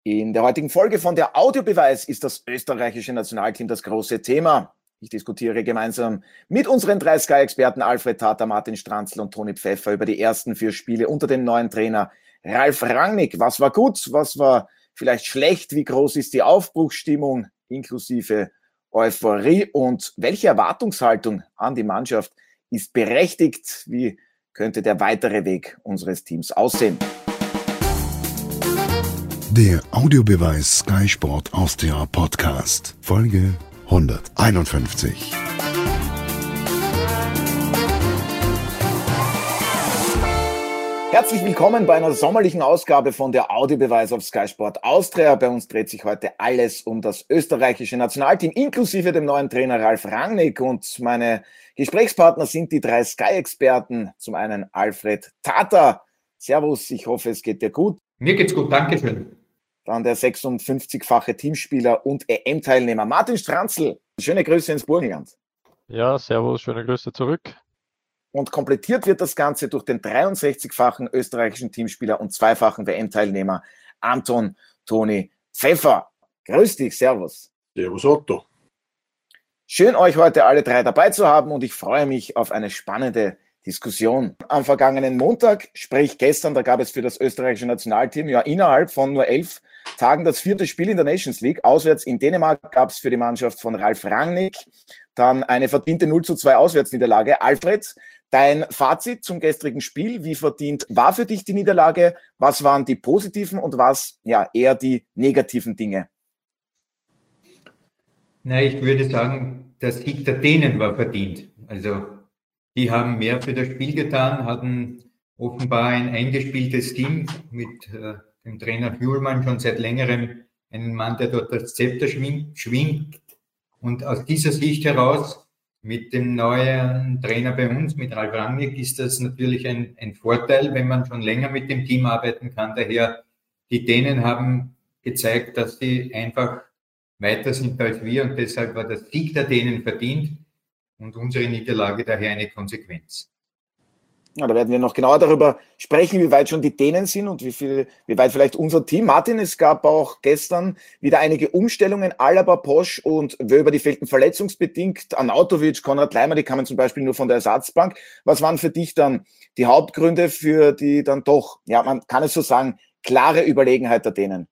In der heutigen Folge von der Audiobeweis ist das österreichische Nationalteam das große Thema. Ich diskutiere gemeinsam mit unseren 3 Sky-Experten Alfred Tata, Martin Stranzl und Toni Pfeffer über die ersten 4 Spiele unter dem neuen Trainer Ralf Rangnick. Was war gut, was war vielleicht schlecht, wie groß ist die Aufbruchsstimmung inklusive Euphorie und welche Erwartungshaltung an die Mannschaft ist berechtigt? Wie könnte der weitere Weg unseres Teams aussehen? Der Audiobeweis Sky Sport Austria Podcast, Folge 151. Herzlich willkommen bei einer sommerlichen Ausgabe von der Audiobeweis auf Sky Sport Austria. Bei uns dreht sich heute alles um das österreichische Nationalteam, inklusive dem neuen Trainer Ralf Rangnick. Und meine Gesprächspartner sind die 3 Sky-Experten. Zum einen Alfred Tata. Servus, ich hoffe, es geht dir gut. Mir geht's gut, danke schön. Dann der 56-fache Teamspieler und EM-Teilnehmer Martin Stranzl. Schöne Grüße ins Burgenland. Ja, servus, schöne Grüße zurück. Und komplettiert wird das Ganze durch den 63-fachen österreichischen Teamspieler und 2-fachen WM-Teilnehmer Anton Toni Pfeffer. Grüß dich, servus. Servus Otto. Schön, euch heute alle 3 dabei zu haben und ich freue mich auf eine spannende Diskussion. Am vergangenen Montag, sprich gestern, da gab es für das österreichische Nationalteam ja innerhalb von nur 11 Tagen das 4. Spiel in der Nations League. Auswärts in Dänemark gab es für die Mannschaft von Ralf Rangnick dann eine verdiente 0:2 Auswärtsniederlage. Alfred, dein Fazit zum gestrigen Spiel, wie verdient war für dich die Niederlage? Was waren die positiven und was ja eher die negativen Dinge? Na, ich würde sagen, der Sieg der Dänen war verdient. Also die haben mehr für das Spiel getan, hatten offenbar ein eingespieltes Team mit dem Trainer Hjulmand schon seit längerem, einen Mann, der dort das Zepter schwingt. Und aus dieser Sicht heraus, mit dem neuen Trainer bei uns, mit Ralf Rangnick, ist das natürlich ein Vorteil, wenn man schon länger mit dem Team arbeiten kann. Daher, die Dänen haben gezeigt, dass sie einfach weiter sind als wir und deshalb war der Sieg der Dänen verdient und unsere Niederlage daher eine Konsequenz. Ja, da werden wir noch genauer darüber sprechen, wie weit schon die Dänen sind und wie weit vielleicht unser Team. Martin, es gab auch gestern wieder einige Umstellungen. Alaba, Posch und Wöber, die fehlten verletzungsbedingt. Arnautovic, Konrad Leimer, die kamen zum Beispiel nur von der Ersatzbank. Was waren für dich dann die Hauptgründe für die dann doch, ja, man kann es so sagen, klare Überlegenheit der Dänen?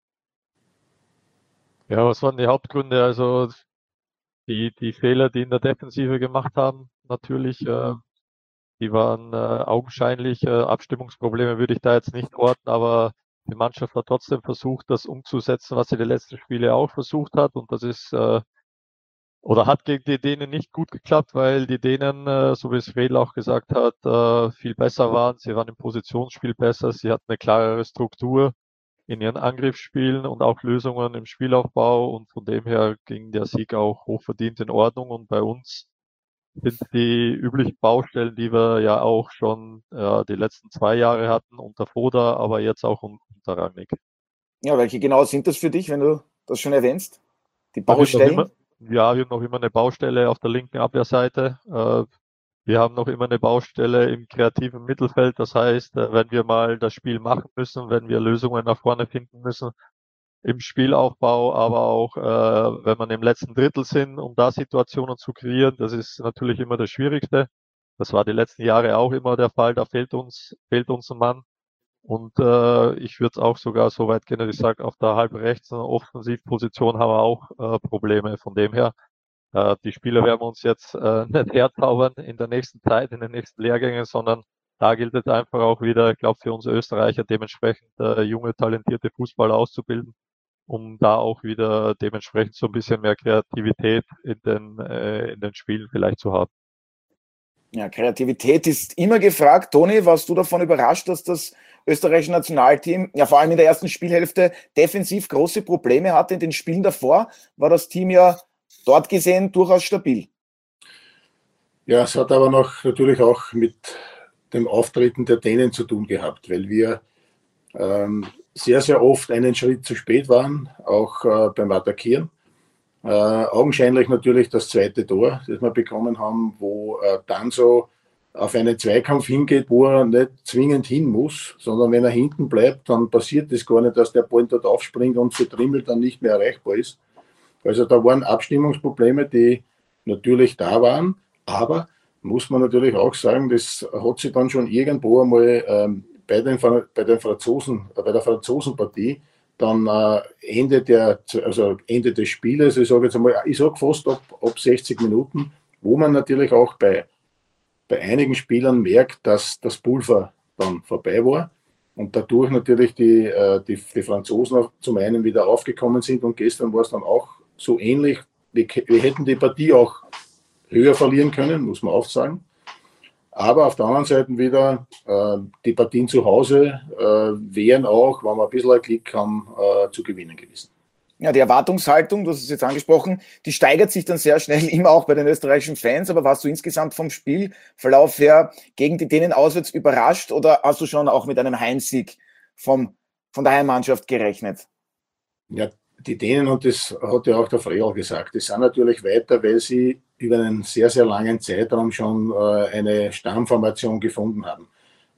Ja, was waren die Hauptgründe? Also die Fehler, die in der Defensive gemacht haben, natürlich, die waren augenscheinlich. Abstimmungsprobleme würde ich da jetzt nicht orten, aber die Mannschaft hat trotzdem versucht, das umzusetzen, was sie die letzten Spiele auch versucht hat. Und das ist oder hat gegen die Dänen nicht gut geklappt, weil die Dänen, so wie es Fredl auch gesagt hat, viel besser waren. Sie waren im Positionsspiel besser, sie hatten eine klarere Struktur in ihren Angriffsspielen und auch Lösungen im Spielaufbau. Und von dem her ging der Sieg auch hochverdient in Ordnung. Und bei uns sind die üblichen Baustellen, die wir ja auch schon die letzten 2 Jahre hatten, unter Foda, aber jetzt auch unter Rangnick. Ja, welche genau sind das für dich, wenn du das schon erwähnst? Die Baustellen? Wir haben noch immer eine Baustelle auf der linken Abwehrseite. Wir haben noch immer eine Baustelle im kreativen Mittelfeld. Das heißt, wenn wir mal das Spiel machen müssen, wenn wir Lösungen nach vorne finden müssen, im Spielaufbau, aber auch wenn man im letzten Drittel sind, um da Situationen zu kreieren, das ist natürlich immer das Schwierigste. Das war die letzten Jahre auch immer der Fall, da fehlt uns ein Mann. Und ich würde es auch sogar so weit gehen, dass ich sage, auf der halbrechts Offensivposition haben wir auch Probleme. Von dem her, die Spieler werden wir uns jetzt nicht herzaubern in der nächsten Zeit, in den nächsten Lehrgängen, sondern da gilt es einfach auch wieder, ich glaube, für uns Österreicher dementsprechend junge, talentierte Fußballer auszubilden, um da auch wieder dementsprechend so ein bisschen mehr Kreativität in den Spielen vielleicht zu haben. Ja, Kreativität ist immer gefragt. Toni, warst du davon überrascht, dass das österreichische Nationalteam, ja vor allem in der ersten Spielhälfte, defensiv große Probleme hatte? In den Spielen davor war das Team ja dort gesehen durchaus stabil. Ja, es hat aber natürlich auch mit dem Auftreten der Dänen zu tun gehabt, weil wir sehr, sehr oft einen Schritt zu spät waren, auch beim Attackieren. Augenscheinlich natürlich das 2. Tor, das wir bekommen haben, wo Danso auf einen Zweikampf hingeht, wo er nicht zwingend hin muss, sondern wenn er hinten bleibt, dann passiert das gar nicht, dass der Ball dort aufspringt und für Trimmel dann nicht mehr erreichbar ist. Also da waren Abstimmungsprobleme, die natürlich da waren, aber muss man natürlich auch sagen, das hat sich dann schon irgendwo einmal bei der Franzosenpartie dann Ende des Spieles, ich sage fast ab 60 Minuten, wo man natürlich auch bei einigen Spielern merkt, dass das Pulver dann vorbei war und dadurch natürlich die Franzosen zum einen wieder aufgekommen sind und gestern war es dann auch so ähnlich. Wir hätten die Partie auch höher verlieren können, muss man auch sagen. Aber auf der anderen Seite wieder die Partien zu Hause wären auch, wenn wir ein bisschen Glück haben, zu gewinnen gewesen. Ja, die Erwartungshaltung, du hast es jetzt angesprochen, die steigert sich dann sehr schnell immer auch bei den österreichischen Fans. Aber warst du insgesamt vom Spielverlauf her gegen die Dänen auswärts überrascht oder hast du schon auch mit einem Heimsieg von der Heimmannschaft gerechnet? Ja, die Dänen, und das hat ja auch der Freyl gesagt, die sind natürlich weiter, weil sie über einen sehr, sehr langen Zeitraum schon eine Stammformation gefunden haben.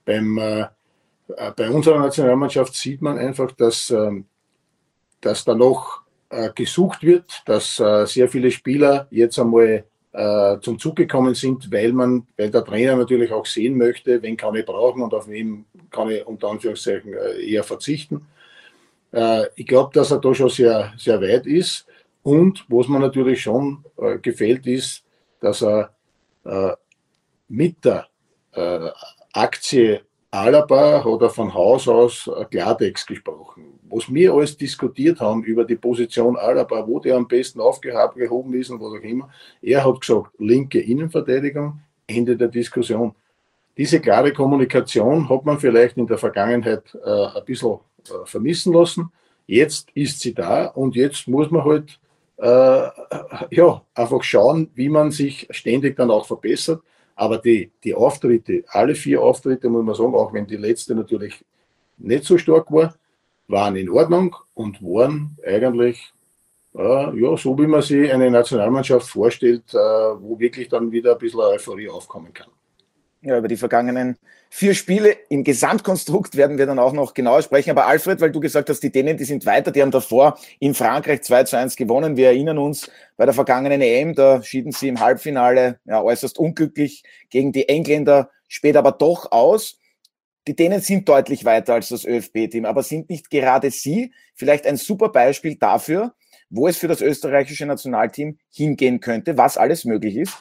Bei unserer Nationalmannschaft sieht man einfach, dass da noch gesucht wird, dass sehr viele Spieler jetzt einmal zum Zug gekommen sind, weil der Trainer natürlich auch sehen möchte, wen kann ich brauchen und auf wen kann ich unter Anführungszeichen eher verzichten. Ich glaube, dass er da schon sehr, sehr weit ist. Und was mir natürlich schon gefällt, ist, dass er mit der Aktie Alaba hat er von Haus aus Klartext gesprochen. Was wir alles diskutiert haben über die Position Alaba, wo der am besten aufgehoben ist und was auch immer, er hat gesagt, linke Innenverteidigung, Ende der Diskussion. Diese klare Kommunikation hat man vielleicht in der Vergangenheit ein bisschen vermissen lassen. Jetzt ist sie da und jetzt muss man halt einfach schauen, wie man sich ständig dann auch verbessert. Aber die Auftritte, alle 4 Auftritte, muss man sagen, auch wenn die letzte natürlich nicht so stark war, waren in Ordnung und waren eigentlich so, wie man sich eine Nationalmannschaft vorstellt, wo wirklich dann wieder ein bisschen Euphorie aufkommen kann. Ja, über die vergangenen 4 Spiele im Gesamtkonstrukt werden wir dann auch noch genauer sprechen. Aber Alfred, weil du gesagt hast, die Dänen, die sind weiter, die haben davor in Frankreich 2:1 gewonnen. Wir erinnern uns, bei der vergangenen EM, da schieden sie im Halbfinale äußerst unglücklich gegen die Engländer, später aber doch aus. Die Dänen sind deutlich weiter als das ÖFB-Team, aber sind nicht gerade sie vielleicht ein super Beispiel dafür, wo es für das österreichische Nationalteam hingehen könnte, was alles möglich ist?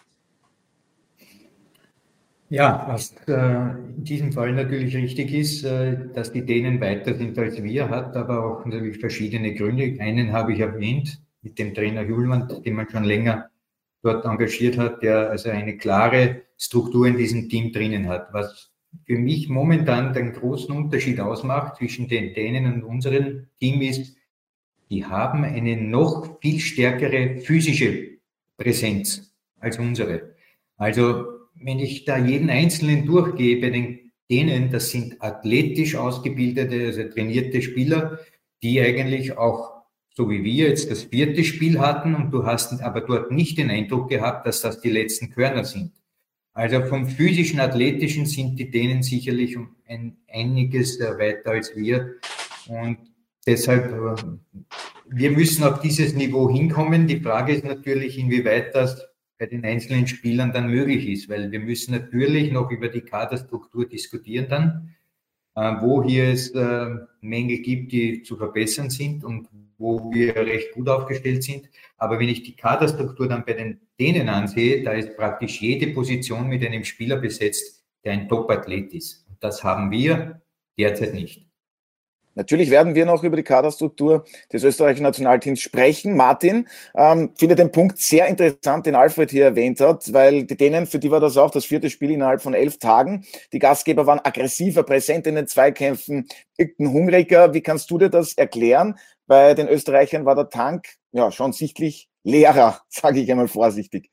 Ja, was in diesem Fall natürlich richtig ist, dass die Dänen weiter sind als wir, hat aber auch natürlich verschiedene Gründe. Einen habe ich erwähnt, mit dem Trainer Hjulmand, den man schon länger dort engagiert hat, der also eine klare Struktur in diesem Team drinnen hat. Was für mich momentan den großen Unterschied ausmacht zwischen den Dänen und unserem Team ist, die haben eine noch viel stärkere physische Präsenz als unsere. Also wenn ich da jeden Einzelnen durchgehe, bei den Dänen, das sind athletisch ausgebildete, also trainierte Spieler, die eigentlich auch, so wie wir jetzt das 4. Spiel hatten, und du hast aber dort nicht den Eindruck gehabt, dass das die letzten Körner sind. Also vom physischen, athletischen sind die Dänen sicherlich um einiges weiter als wir. Und deshalb, wir müssen auf dieses Niveau hinkommen. Die Frage ist natürlich, inwieweit das bei den einzelnen Spielern dann möglich ist, weil wir müssen natürlich noch über die Kaderstruktur diskutieren dann, wo hier es Mängel gibt, die zu verbessern sind und wo wir recht gut aufgestellt sind. Aber wenn ich die Kaderstruktur dann bei den Dänen ansehe, da ist praktisch jede Position mit einem Spieler besetzt, der ein Top-Athlet ist. Und das haben wir derzeit nicht. Natürlich werden wir noch über die Kaderstruktur des österreichischen Nationalteams sprechen. Martin, finde den Punkt sehr interessant, den Alfred hier erwähnt hat, weil die Dänen, für die war das auch das 4. Spiel innerhalb von 11 Tagen. Die Gastgeber waren aggressiver, präsent in den Zweikämpfen, wirkten hungriger. Wie kannst du dir das erklären? Bei den Österreichern war der Tank schon sichtlich leerer, sage ich einmal vorsichtig.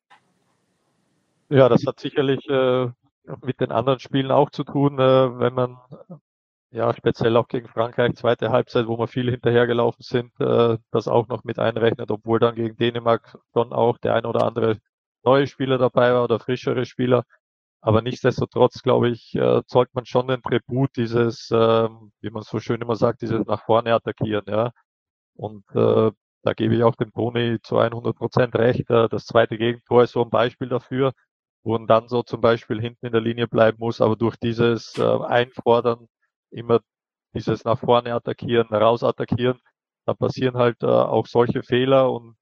Ja, das hat sicherlich mit den anderen Spielen auch zu tun, wenn man speziell auch gegen Frankreich, zweite Halbzeit, wo wir viel hinterhergelaufen sind, das auch noch mit einrechnet, obwohl dann gegen Dänemark schon auch der ein oder andere neue Spieler dabei war oder frischere Spieler. Aber nichtsdestotrotz, glaube ich, zollt man schon den Tribut dieses, wie man so schön immer sagt, dieses nach vorne attackieren, ja. Und da gebe ich auch dem Toni zu 100% recht. Das zweite Gegentor ist so ein Beispiel dafür, wo man dann so zum Beispiel hinten in der Linie bleiben muss, aber durch dieses Einfordern, immer dieses nach vorne attackieren, raus attackieren, da passieren halt auch solche Fehler. Und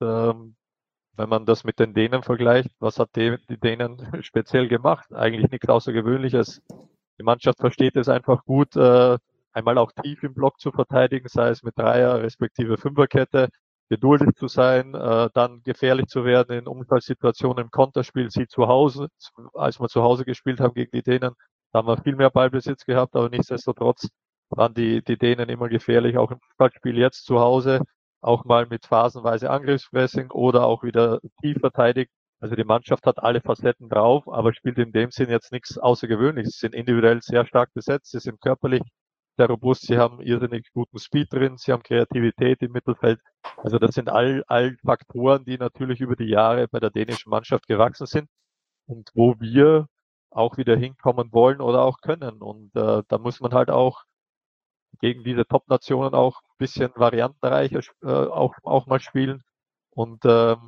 wenn man das mit den Dänen vergleicht, was hat die Dänen speziell gemacht? Eigentlich nichts Außergewöhnliches. Die Mannschaft versteht es einfach gut, einmal auch tief im Block zu verteidigen, sei es mit Dreier- respektive Fünferkette, geduldig zu sein, dann gefährlich zu werden in Umschaltsituationen im Konterspiel. Sie zu Hause, als wir zu Hause gespielt haben gegen die Dänen, da haben wir viel mehr Ballbesitz gehabt, aber nichtsdestotrotz waren die Dänen immer gefährlich, auch im Umschaltspiel jetzt zu Hause, auch mal mit phasenweise Angriffspressing oder auch wieder tief verteidigt. Also die Mannschaft hat alle Facetten drauf, aber spielt in dem Sinn jetzt nichts Außergewöhnliches. Sie sind individuell sehr stark besetzt, sie sind körperlich sehr robust, sie haben irrsinnig guten Speed drin, sie haben Kreativität im Mittelfeld. Also das sind all Faktoren, die natürlich über die Jahre bei der dänischen Mannschaft gewachsen sind und wo wir auch wieder hinkommen wollen oder auch können. Und da muss man halt auch gegen diese Top-Nationen auch ein bisschen variantenreicher auch mal spielen. Und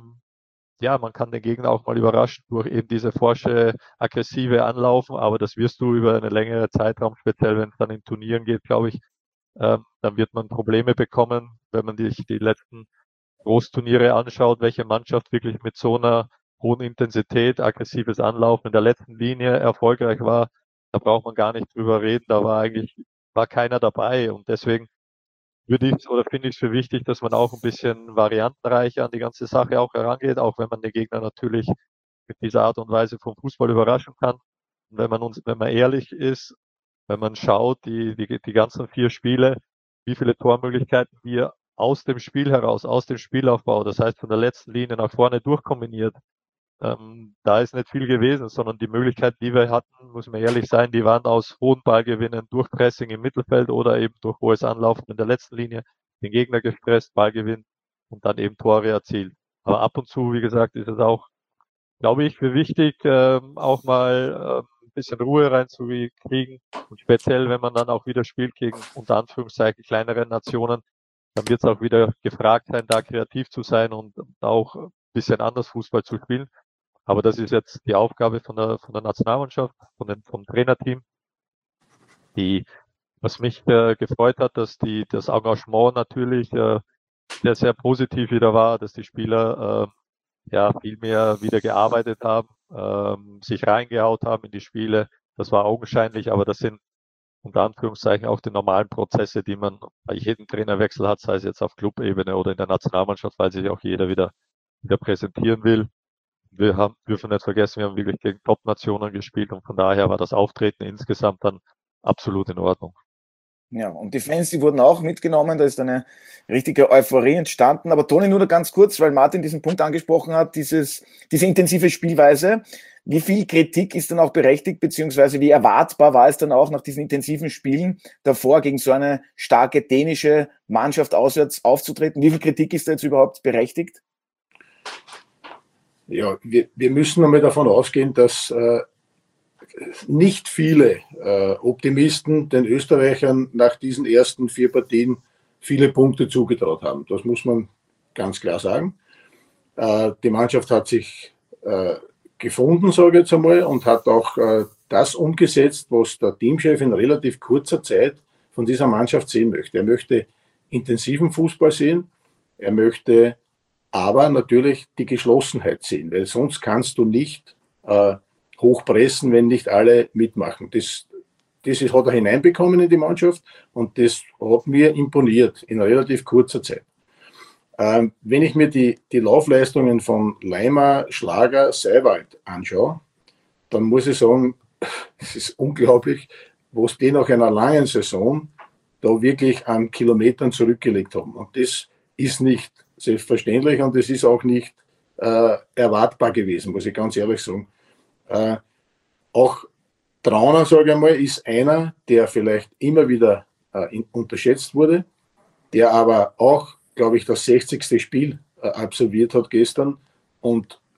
ja, man kann den Gegner auch mal überraschen durch eben diese forsche, aggressive Anlaufen, aber das wirst du über eine längere Zeitraum, speziell wenn es dann in Turnieren geht, glaube ich, dann wird man Probleme bekommen, wenn man sich die letzten Großturniere anschaut, welche Mannschaft wirklich mit so einer hohen Intensität, aggressives Anlaufen in der letzten Linie erfolgreich war. Da braucht man gar nicht drüber reden, war keiner dabei und deswegen finde ich es für wichtig, dass man auch ein bisschen variantenreicher an die ganze Sache auch herangeht, auch wenn man den Gegner natürlich mit dieser Art und Weise vom Fußball überraschen kann. Und wenn man ehrlich ist, wenn man schaut, die ganzen 4 Spiele, wie viele Tormöglichkeiten wir aus dem Spiel heraus, aus dem Spielaufbau, das heißt von der letzten Linie nach vorne durchkombiniert, da ist nicht viel gewesen, sondern die Möglichkeiten, die wir hatten, muss man ehrlich sein, die waren aus hohen Ballgewinnen durch Pressing im Mittelfeld oder eben durch hohes Anlaufen in der letzten Linie, den Gegner gestresst, Ballgewinn und dann eben Tore erzielt. Aber ab und zu, wie gesagt, ist es auch, glaube ich, für wichtig, auch mal ein bisschen Ruhe reinzukriegen. Und speziell, wenn man dann auch wieder spielt gegen unter Anführungszeichen kleinere Nationen, dann wird es auch wieder gefragt sein, da kreativ zu sein und auch ein bisschen anders Fußball zu spielen. Aber das ist jetzt die Aufgabe von der Nationalmannschaft, vom Trainerteam. Was mich gefreut hat, dass das Engagement natürlich sehr, sehr positiv wieder war, dass die Spieler viel mehr wieder gearbeitet haben, sich reingehaut haben in die Spiele. Das war augenscheinlich, aber das sind unter Anführungszeichen auch die normalen Prozesse, die man bei jedem Trainerwechsel hat, sei es jetzt auf Clubebene oder in der Nationalmannschaft, weil sich auch jeder wieder präsentieren will. Dürfen nicht vergessen, wir haben wirklich gegen Top-Nationen gespielt und von daher war das Auftreten insgesamt dann absolut in Ordnung. Ja, und die Fans, die wurden auch mitgenommen, da ist eine richtige Euphorie entstanden. Aber Toni, nur ganz kurz, weil Martin diesen Punkt angesprochen hat, diese intensive Spielweise. Wie viel Kritik ist dann auch berechtigt, beziehungsweise wie erwartbar war es dann auch nach diesen intensiven Spielen davor, gegen so eine starke dänische Mannschaft auswärts aufzutreten? Wie viel Kritik ist da jetzt überhaupt berechtigt? Ja, wir müssen einmal davon ausgehen, dass nicht viele Optimisten den Österreichern nach diesen ersten 4 Partien viele Punkte zugetraut haben. Das muss man ganz klar sagen. Die Mannschaft hat sich gefunden, sage ich jetzt einmal, und hat auch das umgesetzt, was der Teamchef in relativ kurzer Zeit von dieser Mannschaft sehen möchte. Er möchte intensiven Fußball sehen, er möchte aber natürlich die Geschlossenheit sehen, weil sonst kannst du nicht hochpressen, wenn nicht alle mitmachen. Das hat er hineinbekommen in die Mannschaft und das hat mir imponiert in relativ kurzer Zeit. Wenn ich mir die Laufleistungen von Leimer, Schlager, Seiwald anschaue, dann muss ich sagen, es ist unglaublich, was die nach einer langen Saison da wirklich an Kilometern zurückgelegt haben. Und das ist nicht selbstverständlich und das ist auch nicht erwartbar gewesen, muss ich ganz ehrlich sagen. Auch Trauner, sage ich mal, ist einer, der vielleicht immer wieder unterschätzt wurde, der aber auch, glaube ich, das 60. Spiel absolviert hat gestern und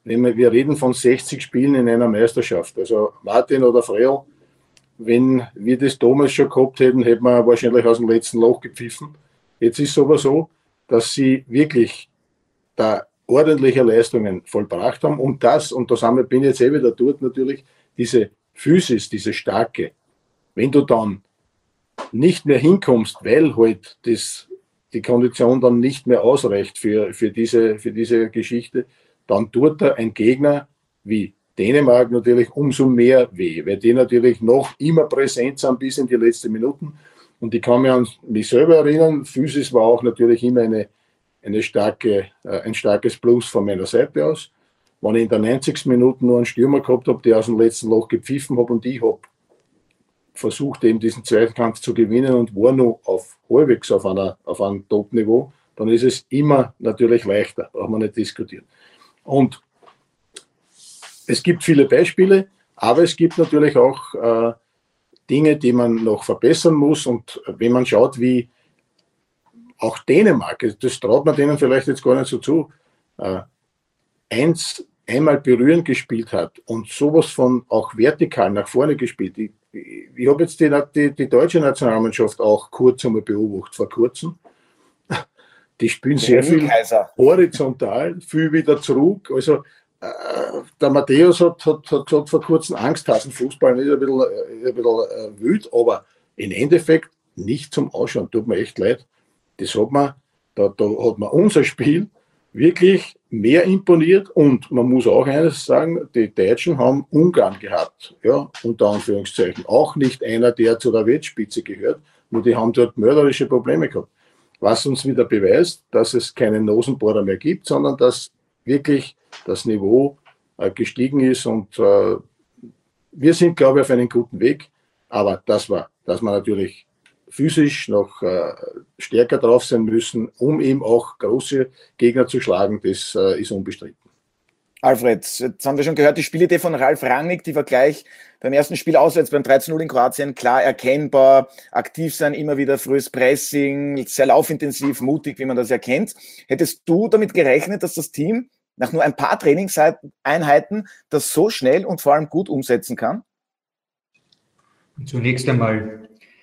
wir reden von 60 Spielen in einer Meisterschaft. Also Martin oder Freyl, wenn wir das damals schon gehabt hätten, hätten wir wahrscheinlich aus dem letzten Loch gepfiffen. Jetzt ist es aber so, dass sie wirklich da ordentliche Leistungen vollbracht haben und bin ich jetzt wieder dort natürlich, diese Physis, diese Starke. Wenn du dann nicht mehr hinkommst, weil halt die Kondition dann nicht mehr ausreicht für diese Geschichte, dann tut da ein Gegner wie Dänemark natürlich umso mehr weh, weil die natürlich noch immer präsent sind bis in die letzten Minuten. Und ich kann mich an mich selber erinnern, Physis war auch natürlich immer ein starkes Plus von meiner Seite aus. Wenn ich in der 90. Minute nur einen Stürmer gehabt habe, der aus dem letzten Loch gepfiffen habe und ich habe versucht, eben diesen Zweikampf zu gewinnen und war noch halbwegs auf einem Top-Niveau, dann ist es immer natürlich leichter, braucht man nicht diskutieren. Und es gibt viele Beispiele, aber es gibt natürlich auch Dinge, die man noch verbessern muss. Und wenn man schaut, wie auch Dänemark, das traut man denen vielleicht jetzt gar nicht so zu, einmal berührend gespielt hat und sowas von auch vertikal nach vorne gespielt. Ich habe jetzt die deutsche Nationalmannschaft auch kurz einmal beobachtet, vor kurzem. Die spielen sehr viel horizontal, viel wieder zurück. Also der Matthäus hat gesagt, vor kurzem Angsthasenfußball, ist ein bisschen wild, aber im Endeffekt nicht zum Ausschauen. Tut mir echt leid. Da hat man unser Spiel wirklich mehr imponiert und man muss auch eines sagen, die Deutschen haben Ungarn gehabt, ja, unter Anführungszeichen. Auch nicht einer, der zu der Weltspitze gehört, nur die haben dort mörderische Probleme gehabt. Was uns wieder beweist, dass es keinen Nosenbohrer mehr gibt, sondern dass wirklich das Niveau gestiegen ist und wir sind, glaube ich, auf einem guten Weg, aber dass wir natürlich physisch noch stärker drauf sein müssen, um eben auch große Gegner zu schlagen, das ist unbestritten. Alfred, jetzt haben wir schon gehört, die Spielidee von Ralf Rangnick, die war gleich beim ersten Spiel auswärts beim 13-0 in Kroatien klar erkennbar, aktiv sein, immer wieder frühes Pressing, sehr laufintensiv, mutig, wie man das erkennt. Hättest du damit gerechnet, dass das Team nach nur ein paar Trainingseinheiten das so schnell und vor allem gut umsetzen kann? Zunächst einmal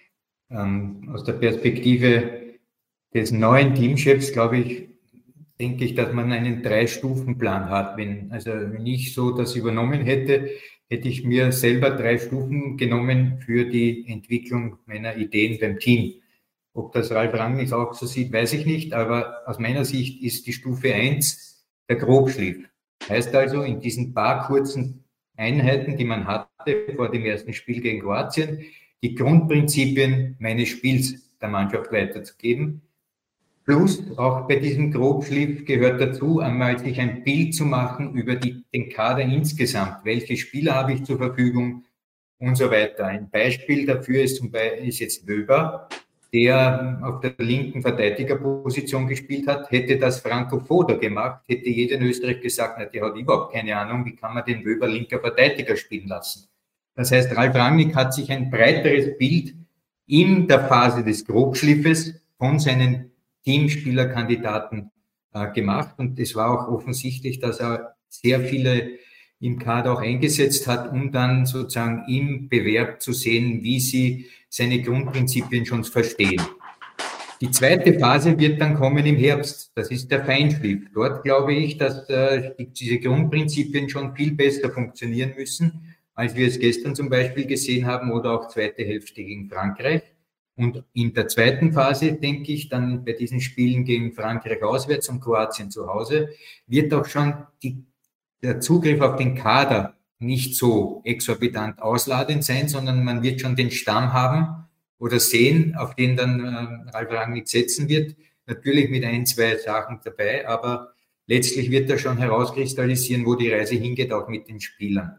aus der Perspektive des neuen Teamchefs, denke ich, dass man einen 3-Stufen-Plan hat. Wenn ich so das übernommen hätte, hätte ich mir selber 3 Stufen genommen für die Entwicklung meiner Ideen beim Team. Ob das Ralf Rangnick auch so sieht, weiß ich nicht, aber aus meiner Sicht ist die Stufe 1 der Grobschliff. Heißt also, in diesen paar kurzen Einheiten, die man hatte vor dem ersten Spiel gegen Kroatien, die Grundprinzipien meines Spiels der Mannschaft weiterzugeben. Plus auch bei diesem Grobschliff gehört dazu, einmal sich ein Bild zu machen über den Kader insgesamt. Welche Spieler habe ich zur Verfügung und so weiter. Ein Beispiel dafür ist jetzt Wöber, der auf der linken Verteidigerposition gespielt hat. Hätte das Franco Foda gemacht, hätte jeder in Österreich gesagt, na, der hat überhaupt keine Ahnung, wie kann man den Wöber linker Verteidiger spielen lassen. Das heißt, Ralf Rangnick hat sich ein breiteres Bild in der Phase des Grobschliffes von seinen Teamspielerkandidaten gemacht. Und es war auch offensichtlich, dass er sehr viele im Kader auch eingesetzt hat, um dann sozusagen im Bewerb zu sehen, wie sie seine Grundprinzipien schon verstehen. Die zweite Phase wird dann kommen im Herbst. Das ist der Feinschliff. Dort glaube ich, dass diese Grundprinzipien schon viel besser funktionieren müssen, als wir es gestern zum Beispiel gesehen haben oder auch zweite Hälfte gegen Frankreich. Und in der zweiten Phase, denke ich, dann bei diesen Spielen gegen Frankreich auswärts und Kroatien zu Hause, wird auch schon der Zugriff auf den Kader nicht so exorbitant ausladend sein, sondern man wird schon den Stamm haben oder sehen, auf den dann Ralf Rangnick setzen wird. Natürlich mit 1, 2 Sachen dabei, aber letztlich wird er schon herauskristallisieren, wo die Reise hingeht, auch mit den Spielern.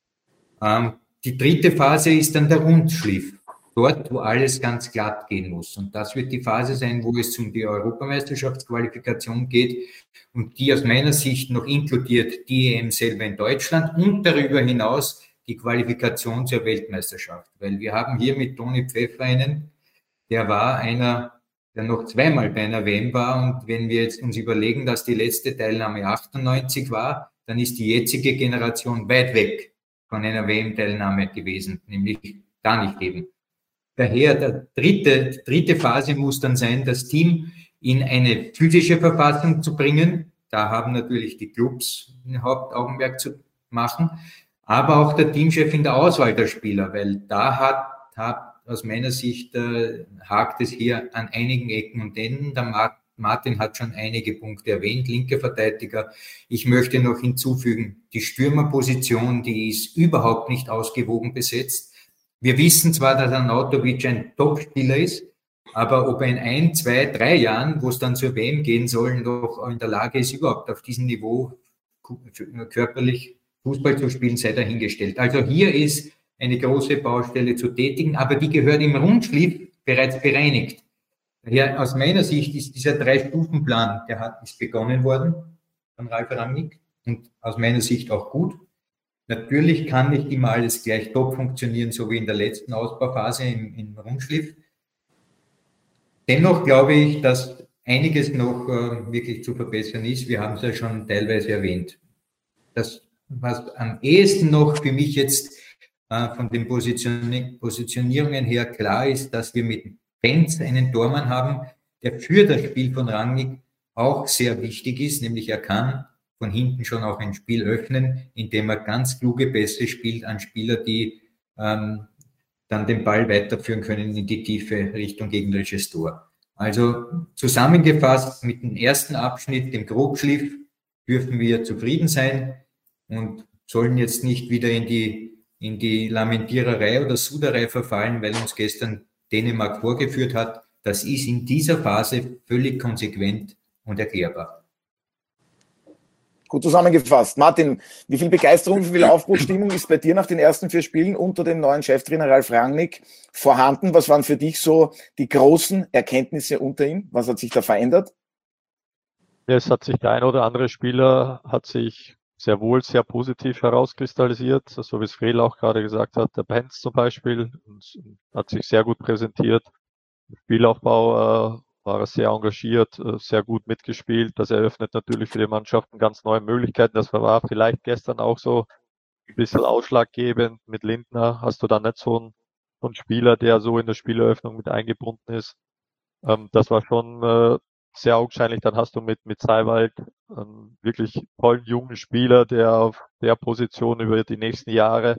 Die dritte Phase ist dann der Rundschliff. Dort, wo alles ganz glatt gehen muss. Und das wird die Phase sein, wo es um die Europameisterschaftsqualifikation geht und die aus meiner Sicht noch inkludiert die EM selber in Deutschland und darüber hinaus die Qualifikation zur Weltmeisterschaft. Weil wir haben hier mit Toni Pfeffer einen, der war einer, der noch zweimal bei einer WM war. Und wenn wir jetzt uns überlegen, dass die letzte Teilnahme 98 war, dann ist die jetzige Generation weit weg von einer WM-Teilnahme gewesen, nämlich gar nicht eben. Daher die dritte Phase muss dann sein, das Team in eine physische Verfassung zu bringen. Da haben natürlich die Clubs ein Hauptaugenmerk zu machen, aber auch der Teamchef in der Auswahl der Spieler, weil da hat aus meiner Sicht hakt es hier an einigen Ecken und Enden. Der Martin hat schon einige Punkte erwähnt, linke Verteidiger. Ich möchte noch hinzufügen, die Stürmerposition, die ist überhaupt nicht ausgewogen besetzt. Wir wissen zwar, dass Arnautovic ein Top-Spieler ist, aber ob er in 1, 2, 3 Jahren, wo es dann zur WM gehen soll, noch in der Lage ist, überhaupt auf diesem Niveau körperlich Fußball zu spielen, sei dahingestellt. Also hier ist eine große Baustelle zu tätigen, aber die gehört im Rundschliff bereits bereinigt. Daher aus meiner Sicht ist dieser 3-Stufen-Plan, ist begonnen worden von Ralf Rangnick und aus meiner Sicht auch gut. Natürlich kann nicht immer alles gleich top funktionieren, so wie in der letzten Ausbauphase im Rundschliff. Dennoch glaube ich, dass einiges noch wirklich zu verbessern ist. Wir haben es ja schon teilweise erwähnt. Das, was am ehesten noch für mich jetzt von den Positionierungen her klar ist, dass wir mit Benz einen Tormann haben, der für das Spiel von Rangnick auch sehr wichtig ist, nämlich er kann von hinten schon auch ein Spiel öffnen, indem er ganz kluge Pässe spielt an Spieler, die dann den Ball weiterführen können in die tiefe Richtung gegnerisches Tor. Also zusammengefasst mit dem ersten Abschnitt, dem Grobschliff, dürfen wir zufrieden sein und sollen jetzt nicht wieder in die Lamentiererei oder Suderei verfallen, weil uns gestern Dänemark vorgeführt hat. Das ist in dieser Phase völlig konsequent und erklärbar. Gut zusammengefasst. Martin, wie viel Begeisterung, wie viel Aufbruchsstimmung ist bei dir nach den ersten 4 Spielen unter dem neuen Cheftrainer Ralf Rangnick vorhanden? Was waren für dich so die großen Erkenntnisse unter ihm? Was hat sich da verändert? Es hat sich der ein oder andere Spieler hat sich sehr wohl sehr positiv herauskristallisiert, so wie es Fredl auch gerade gesagt hat. Der Benz zum Beispiel hat sich sehr gut präsentiert. Im Spielaufbau war er sehr engagiert, sehr gut mitgespielt. Das eröffnet natürlich für die Mannschaften ganz neue Möglichkeiten. Das war vielleicht gestern auch so ein bisschen ausschlaggebend. Mit Lindner hast du dann nicht so einen Spieler, der so in der Spieleröffnung mit eingebunden ist. Das war schon sehr augenscheinlich. Dann hast du mit Seiwald einen wirklich tollen jungen Spieler, der auf der Position über die nächsten Jahre,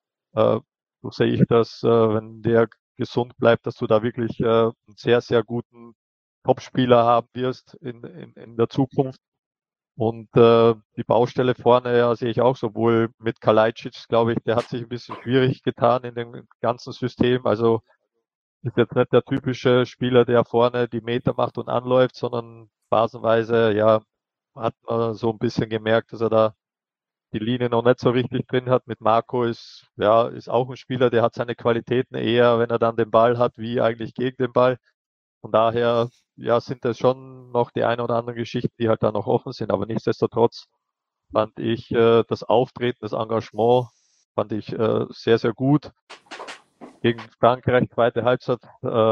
so sehe ich das, wenn der gesund bleibt, dass du da wirklich einen sehr, sehr guten Topspieler haben wirst in der Zukunft. Und die Baustelle vorne, ja, sehe ich auch sowohl mit Kalajdzic, glaube ich, der hat sich ein bisschen schwierig getan in dem ganzen System. Also ist jetzt nicht der typische Spieler, der vorne die Meter macht und anläuft, sondern phasenweise, ja, hat man so ein bisschen gemerkt, dass er da die Linie noch nicht so richtig drin hat. Mit Marco ist auch ein Spieler, der hat seine Qualitäten eher, wenn er dann den Ball hat, wie eigentlich gegen den Ball. Von daher, ja, sind das schon noch die ein oder anderen Geschichten, die halt da noch offen sind. Aber nichtsdestotrotz fand ich das Auftreten, das Engagement, fand ich sehr, sehr gut. Gegen Frankreich, zweite Halbzeit,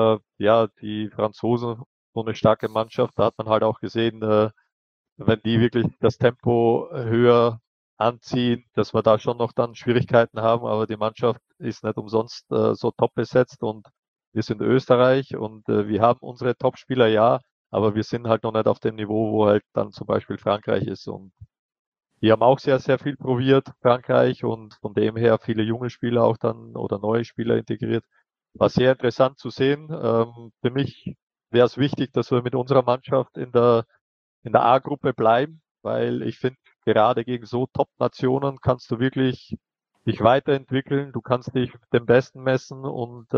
die Franzosen, so eine starke Mannschaft, da hat man halt auch gesehen, wenn die wirklich das Tempo höher anziehen, dass wir da schon noch dann Schwierigkeiten haben, aber die Mannschaft ist nicht umsonst so top besetzt und wir sind Österreich und wir haben unsere Topspieler, ja, aber wir sind halt noch nicht auf dem Niveau, wo halt dann zum Beispiel Frankreich ist und die haben auch sehr, sehr viel probiert, Frankreich, und von dem her viele junge Spieler auch dann oder neue Spieler integriert. War sehr interessant zu sehen. Für mich wäre es wichtig, dass wir mit unserer Mannschaft in der A-Gruppe bleiben, weil ich finde, gerade gegen so Top-Nationen kannst du wirklich dich weiterentwickeln. Du kannst dich mit dem Besten messen und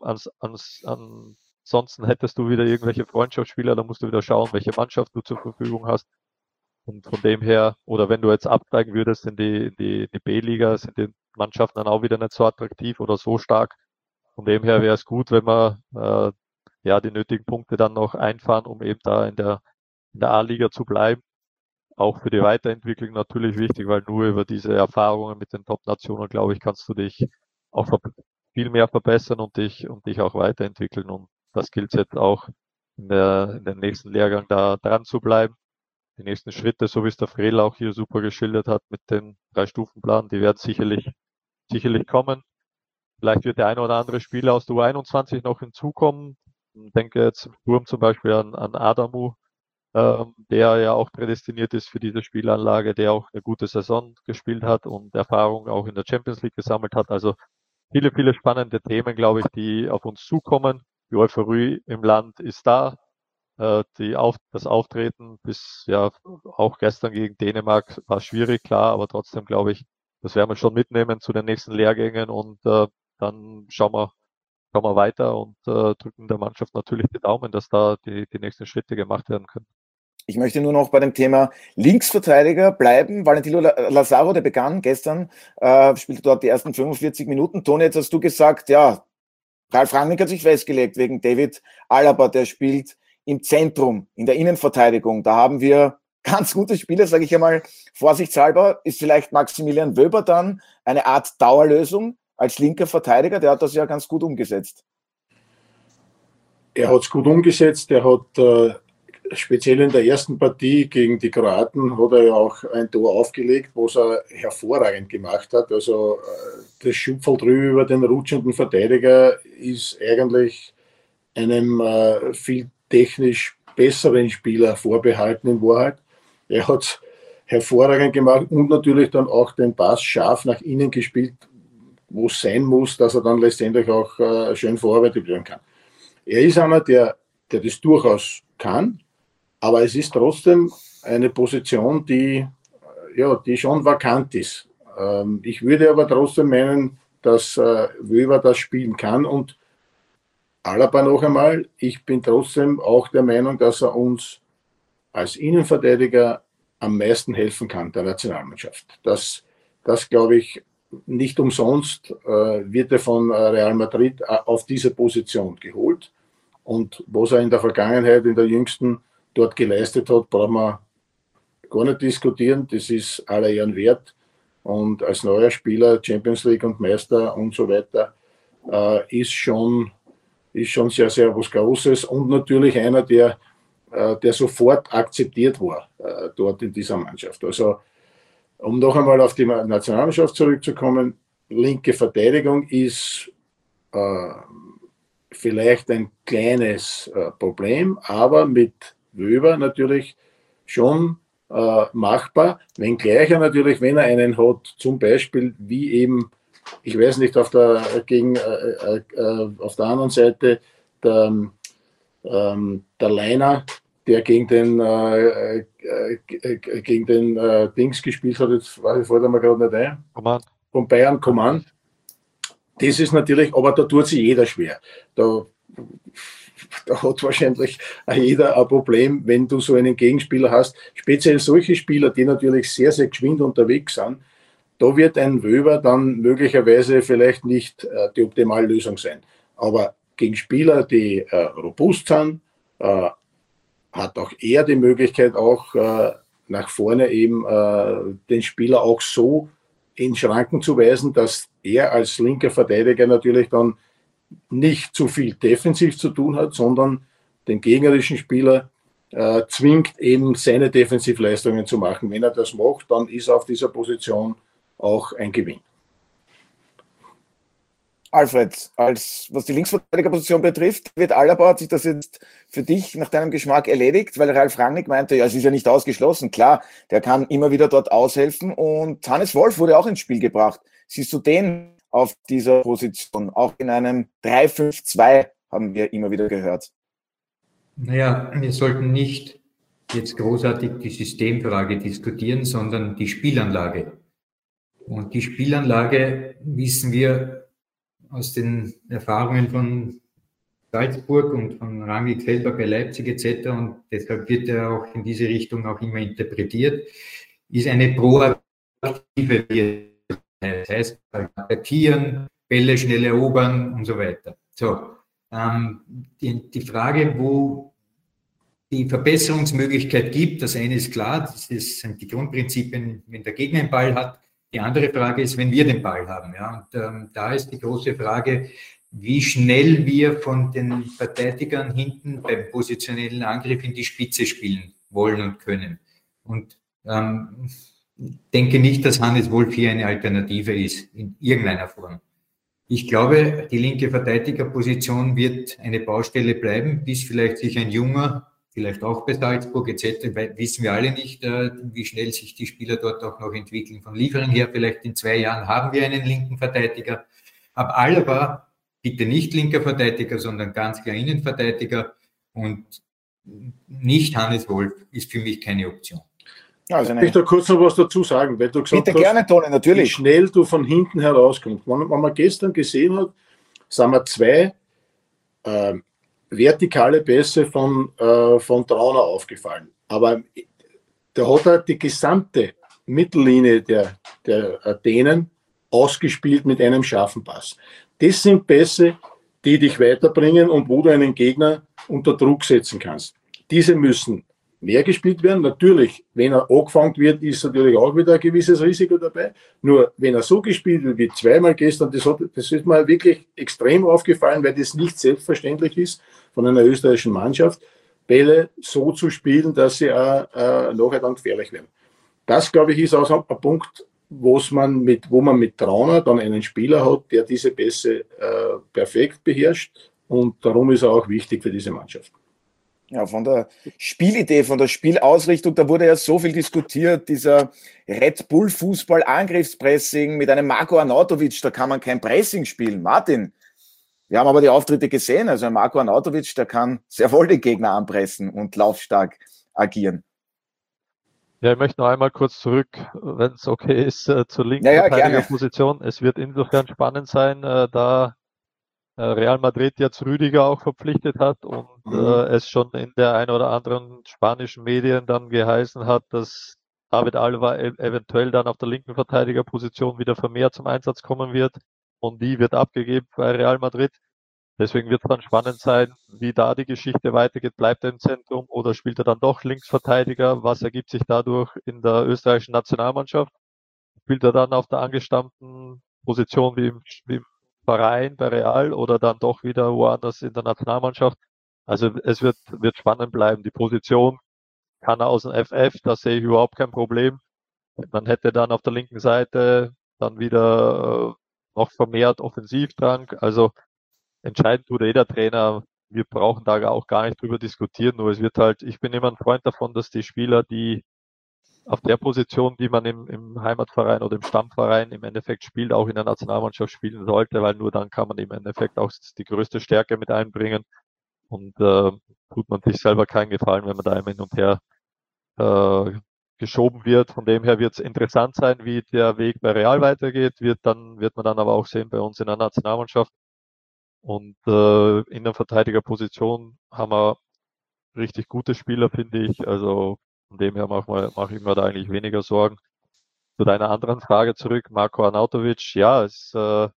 ansonsten hättest du wieder irgendwelche Freundschaftsspieler, da musst du wieder schauen, welche Mannschaft du zur Verfügung hast. Und von dem her, oder wenn du jetzt absteigen würdest in die B-Liga, sind die Mannschaften dann auch wieder nicht so attraktiv oder so stark. Von dem her wäre es gut, wenn wir die nötigen Punkte dann noch einfahren, um eben da in der A-Liga zu bleiben. Auch für die Weiterentwicklung natürlich wichtig, weil nur über diese Erfahrungen mit den Top-Nationen, glaube ich, kannst du dich auch viel mehr verbessern und dich auch weiterentwickeln. Und das gilt jetzt auch in den nächsten Lehrgang da dran zu bleiben. die nächsten Schritte, so wie es der Frel auch hier super geschildert hat mit dem 3-Stufen-Plan, die werden sicherlich kommen. Vielleicht wird der eine oder andere Spieler aus der U21 noch hinzukommen. Ich denke jetzt im Sturm zum Beispiel an Adamu, der ja auch prädestiniert ist für diese Spielanlage, der auch eine gute Saison gespielt hat und Erfahrung auch in der Champions League gesammelt hat. Also viele, viele spannende Themen, glaube ich, die auf uns zukommen. Die Euphorie im Land ist da. Das Auftreten bis ja auch gestern gegen Dänemark war schwierig, klar, aber trotzdem glaube ich, das werden wir schon mitnehmen zu den nächsten Lehrgängen und dann schauen wir weiter und drücken der Mannschaft natürlich die Daumen, dass da die nächsten Schritte gemacht werden können. Ich möchte nur noch bei dem Thema Linksverteidiger bleiben. Valentino Lazaro, der begann gestern, spielte dort die ersten 45 Minuten. Toni, jetzt hast du gesagt, ja, Ralf Rangnick hat sich festgelegt wegen David Alaba, der spielt im Zentrum, in der Innenverteidigung. Da haben wir ganz gute Spieler, sage ich einmal, vorsichtshalber. Ist vielleicht Maximilian Wöber dann eine Art Dauerlösung als linker Verteidiger? Der hat das ja ganz gut umgesetzt. Er hat es gut umgesetzt. Er hat speziell in der ersten Partie gegen die Kroaten hat er ja auch ein Tor aufgelegt, was er hervorragend gemacht hat. Also das Schupferl drüber über den rutschenden Verteidiger ist eigentlich einem viel technisch besseren Spieler vorbehalten in Wahrheit. Er hat es hervorragend gemacht und natürlich dann auch den Pass scharf nach innen gespielt, wo es sein muss, dass er dann letztendlich auch schön verarbeitet werden kann. Er ist einer, der das durchaus kann, aber es ist trotzdem eine Position, die schon vakant ist. Ich würde aber trotzdem meinen, dass Wöber das spielen kann und Alaba noch einmal, ich bin trotzdem auch der Meinung, dass er uns als Innenverteidiger am meisten helfen kann, der Nationalmannschaft. Das glaube ich, nicht umsonst wird er von Real Madrid auf diese Position geholt. Und was er in der Vergangenheit, in der jüngsten, dort geleistet hat, brauchen wir gar nicht diskutieren. Das ist aller Ehren wert. Und als neuer Spieler, Champions League und Meister und so weiter, ist schon sehr, sehr was Großes. Und natürlich einer, der sofort akzeptiert war dort in dieser Mannschaft. Also, um noch einmal auf die Nationalmannschaft zurückzukommen, linke Verteidigung ist vielleicht ein kleines Problem, aber mit Wöber natürlich schon machbar, wenngleich er natürlich, wenn er einen hat, zum Beispiel wie eben, ich weiß nicht, auf der anderen Seite der Leiner, der gegen den Dings gespielt hat, jetzt fällt er mir gerade nicht ein, von Bayern Coman. Das ist natürlich, aber da tut sich jeder schwer. Da hat wahrscheinlich jeder ein Problem, wenn du so einen Gegenspieler hast. Speziell solche Spieler, die natürlich sehr, sehr geschwind unterwegs sind. Da wird ein Wöber dann möglicherweise vielleicht nicht die optimale Lösung sein. Aber gegen Spieler, die robust sind, hat auch er die Möglichkeit, auch nach vorne eben den Spieler auch so in Schranken zu weisen, dass er als linker Verteidiger natürlich dann nicht zu viel defensiv zu tun hat, sondern den gegnerischen Spieler zwingt, eben seine Defensivleistungen zu machen. Wenn er das macht, dann ist auf dieser Position auch ein Gewinn. Alfred, was die Linksverteidigerposition betrifft, wird Alaba, hat sich das jetzt für dich nach deinem Geschmack erledigt, weil Ralf Rangnick meinte, ja, es ist ja nicht ausgeschlossen. Klar, der kann immer wieder dort aushelfen und Hannes Wolf wurde auch ins Spiel gebracht. Siehst du den auf dieser Position? Auch in einem 3-5-2 haben wir immer wieder gehört. Naja, wir sollten nicht jetzt großartig die Systemfrage diskutieren, sondern die Spielanlage. Und die Spielanlage wissen wir aus den Erfahrungen von Salzburg und von Rangnick selber bei Leipzig etc. und deshalb wird er auch in diese Richtung auch immer interpretiert, ist eine proaktive, das heißt, attackieren, Bälle schnell erobern und so weiter. So, die Frage, wo die Verbesserungsmöglichkeit gibt, das eine ist klar, das sind die Grundprinzipien, wenn der Gegner einen Ball hat. Die andere Frage ist, wenn wir den Ball haben. Ja? Und da ist die große Frage, wie schnell wir von den Verteidigern hinten beim positionellen Angriff in die Spitze spielen wollen und können. Und denke nicht, dass Hannes Wolf hier eine Alternative ist, in irgendeiner Form. Ich glaube, die linke Verteidigerposition wird eine Baustelle bleiben, bis vielleicht sich ein junger, vielleicht auch bei Salzburg etc., weil wissen wir alle nicht, wie schnell sich die Spieler dort auch noch entwickeln. Von Liefering her, vielleicht in 2 Jahren haben wir einen linken Verteidiger. Ab Alaba bitte nicht linker Verteidiger, sondern ganz klar Innenverteidiger, und nicht Hannes Wolf ist für mich keine Option. Also ich möchte kurz noch was dazu sagen, weil du gesagt bitte hast, gerne, Toni, natürlich. wie schnell du von hinten herauskommst. Wenn man gestern gesehen hat, sind mir 2 vertikale Pässe von Trauner aufgefallen. Aber da hat er die gesamte Mittellinie der Dänen ausgespielt mit einem scharfen Pass. Das sind Pässe, die dich weiterbringen und wo du einen Gegner unter Druck setzen kannst. Diese müssen mehr gespielt werden. Natürlich, wenn er angefangen wird, ist natürlich auch wieder ein gewisses Risiko dabei. Nur, wenn er so gespielt wird wie zweimal gestern, das ist mir wirklich extrem aufgefallen, weil das nicht selbstverständlich ist von einer österreichischen Mannschaft, Bälle so zu spielen, dass sie auch nachher dann gefährlich werden. Das, glaube ich, ist auch ein Punkt, wo man mit Trauner dann einen Spieler hat, der diese Pässe perfekt beherrscht, und darum ist er auch wichtig für diese Mannschaft. Ja, von der Spielidee, von der Spielausrichtung, da wurde ja so viel diskutiert, dieser Red Bull Fußball Angriffspressing mit einem Marko Arnautovic, da kann man kein Pressing spielen. Martin, wir haben aber die Auftritte gesehen, also ein Marko Arnautovic, der kann sehr wohl den Gegner anpressen und laufstark agieren. Ja, ich möchte noch einmal kurz zurück, wenn es okay ist, zur linken Verteidigerposition. Es wird insofern spannend sein, da Real Madrid jetzt Rüdiger auch verpflichtet hat und es schon in der ein oder anderen spanischen Medien dann geheißen hat, dass David Alaba eventuell dann auf der linken Verteidigerposition wieder vermehrt zum Einsatz kommen wird, und die wird abgegeben bei Real Madrid. Deswegen wird es dann spannend sein, wie da die Geschichte weitergeht. Bleibt er im Zentrum oder spielt er dann doch Linksverteidiger? Was ergibt sich dadurch in der österreichischen Nationalmannschaft? Spielt er dann auf der angestammten Position wie im Verein bei Real oder dann doch wieder woanders in der Nationalmannschaft? Also es wird spannend bleiben. Die Position kann er aus dem FF, da sehe ich überhaupt kein Problem. Man hätte dann auf der linken Seite dann wieder noch vermehrt Offensivdrang. Also entscheidend tut der Trainer. Wir brauchen da auch gar nicht drüber diskutieren, nur es wird halt, ich bin immer ein Freund davon, dass die Spieler, die auf der Position, die man im Heimatverein oder im Stammverein im Endeffekt spielt, auch in der Nationalmannschaft spielen sollte, weil nur dann kann man im Endeffekt auch die größte Stärke mit einbringen, und tut man sich selber keinen Gefallen, wenn man da immer hin und her geschoben wird. Von dem her wird es interessant sein, wie der Weg bei Real weitergeht, wird man dann aber auch sehen bei uns in der Nationalmannschaft. Und in der Verteidigerposition haben wir richtig gute Spieler, finde ich. Also von dem her mache ich mir da eigentlich weniger Sorgen. Zu deiner anderen Frage zurück, Marko Arnautovic, ja, es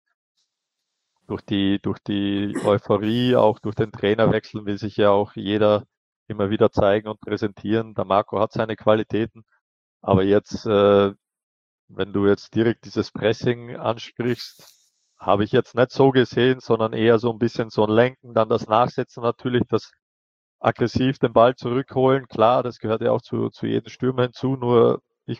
durch die Euphorie, auch durch den Trainerwechsel will sich ja auch jeder immer wieder zeigen und präsentieren. Der Marco hat seine Qualitäten, aber jetzt, wenn du jetzt direkt dieses Pressing ansprichst, habe ich jetzt nicht so gesehen, sondern eher so ein bisschen so ein Lenken, dann das Nachsetzen natürlich, das aggressiv den Ball zurückholen. Klar, das gehört ja auch zu jedem Stürmer hinzu, nur ich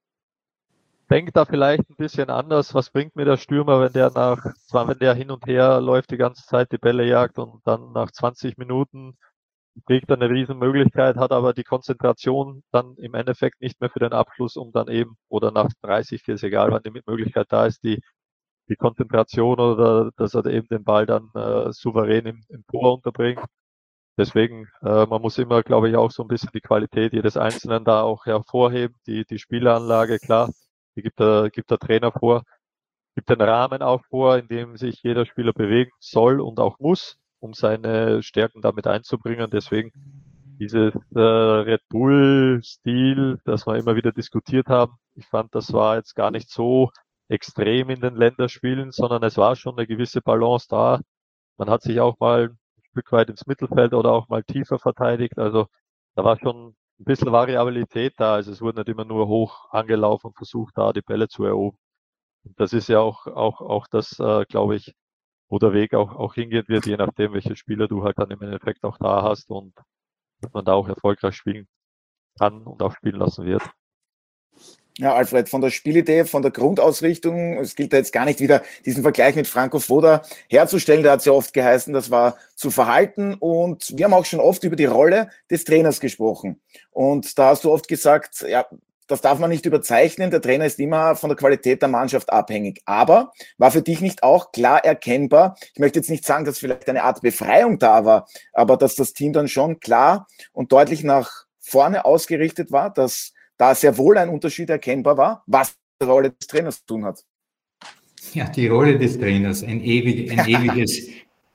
denke da vielleicht ein bisschen anders. Was bringt mir der Stürmer, wenn der hin und her läuft, die ganze Zeit die Bälle jagt und dann nach 20 Minuten kriegt er eine Riesenmöglichkeit, hat aber die Konzentration dann im Endeffekt nicht mehr für den Abschluss, um dann eben, oder nach 30, 40, egal wann die Möglichkeit da ist, die Konzentration oder dass er eben den Ball dann souverän im Tor unterbringt. Deswegen, man muss immer, glaube ich, auch so ein bisschen die Qualität jedes Einzelnen da auch hervorheben. Die Spielanlage, klar, die gibt der Trainer vor, gibt den Rahmen auch vor, in dem sich jeder Spieler bewegen soll und auch muss, um seine Stärken damit einzubringen. Deswegen dieses Red Bull-Stil, das wir immer wieder diskutiert haben, ich fand, das war jetzt gar nicht so extrem in den Länderspielen, sondern es war schon eine gewisse Balance da. Man hat sich auch mal ein Stück weit ins Mittelfeld oder auch mal tiefer verteidigt. Also da war schon ein bisschen Variabilität da. Also es wurde nicht immer nur hoch angelaufen und versucht, da die Bälle zu erobern. Und das ist ja auch das, glaube ich, wo der Weg auch hingehen wird, je nachdem, welche Spieler du halt dann im Endeffekt auch da hast und dass man da auch erfolgreich spielen kann und auch spielen lassen wird. Ja, Alfred, von der Spielidee, von der Grundausrichtung, es gilt da jetzt gar nicht wieder diesen Vergleich mit Franco Foda herzustellen, der hat es ja oft geheißen, das war zu verhalten, und wir haben auch schon oft über die Rolle des Trainers gesprochen, und da hast du oft gesagt, ja, das darf man nicht überzeichnen, der Trainer ist immer von der Qualität der Mannschaft abhängig, aber war für dich nicht auch klar erkennbar, ich möchte jetzt nicht sagen, dass vielleicht eine Art Befreiung da war, aber dass das Team dann schon klar und deutlich nach vorne ausgerichtet war, dass da sehr wohl ein Unterschied erkennbar war, was die Rolle des Trainers zu tun hat? Ja, die Rolle des Trainers, ein ewiges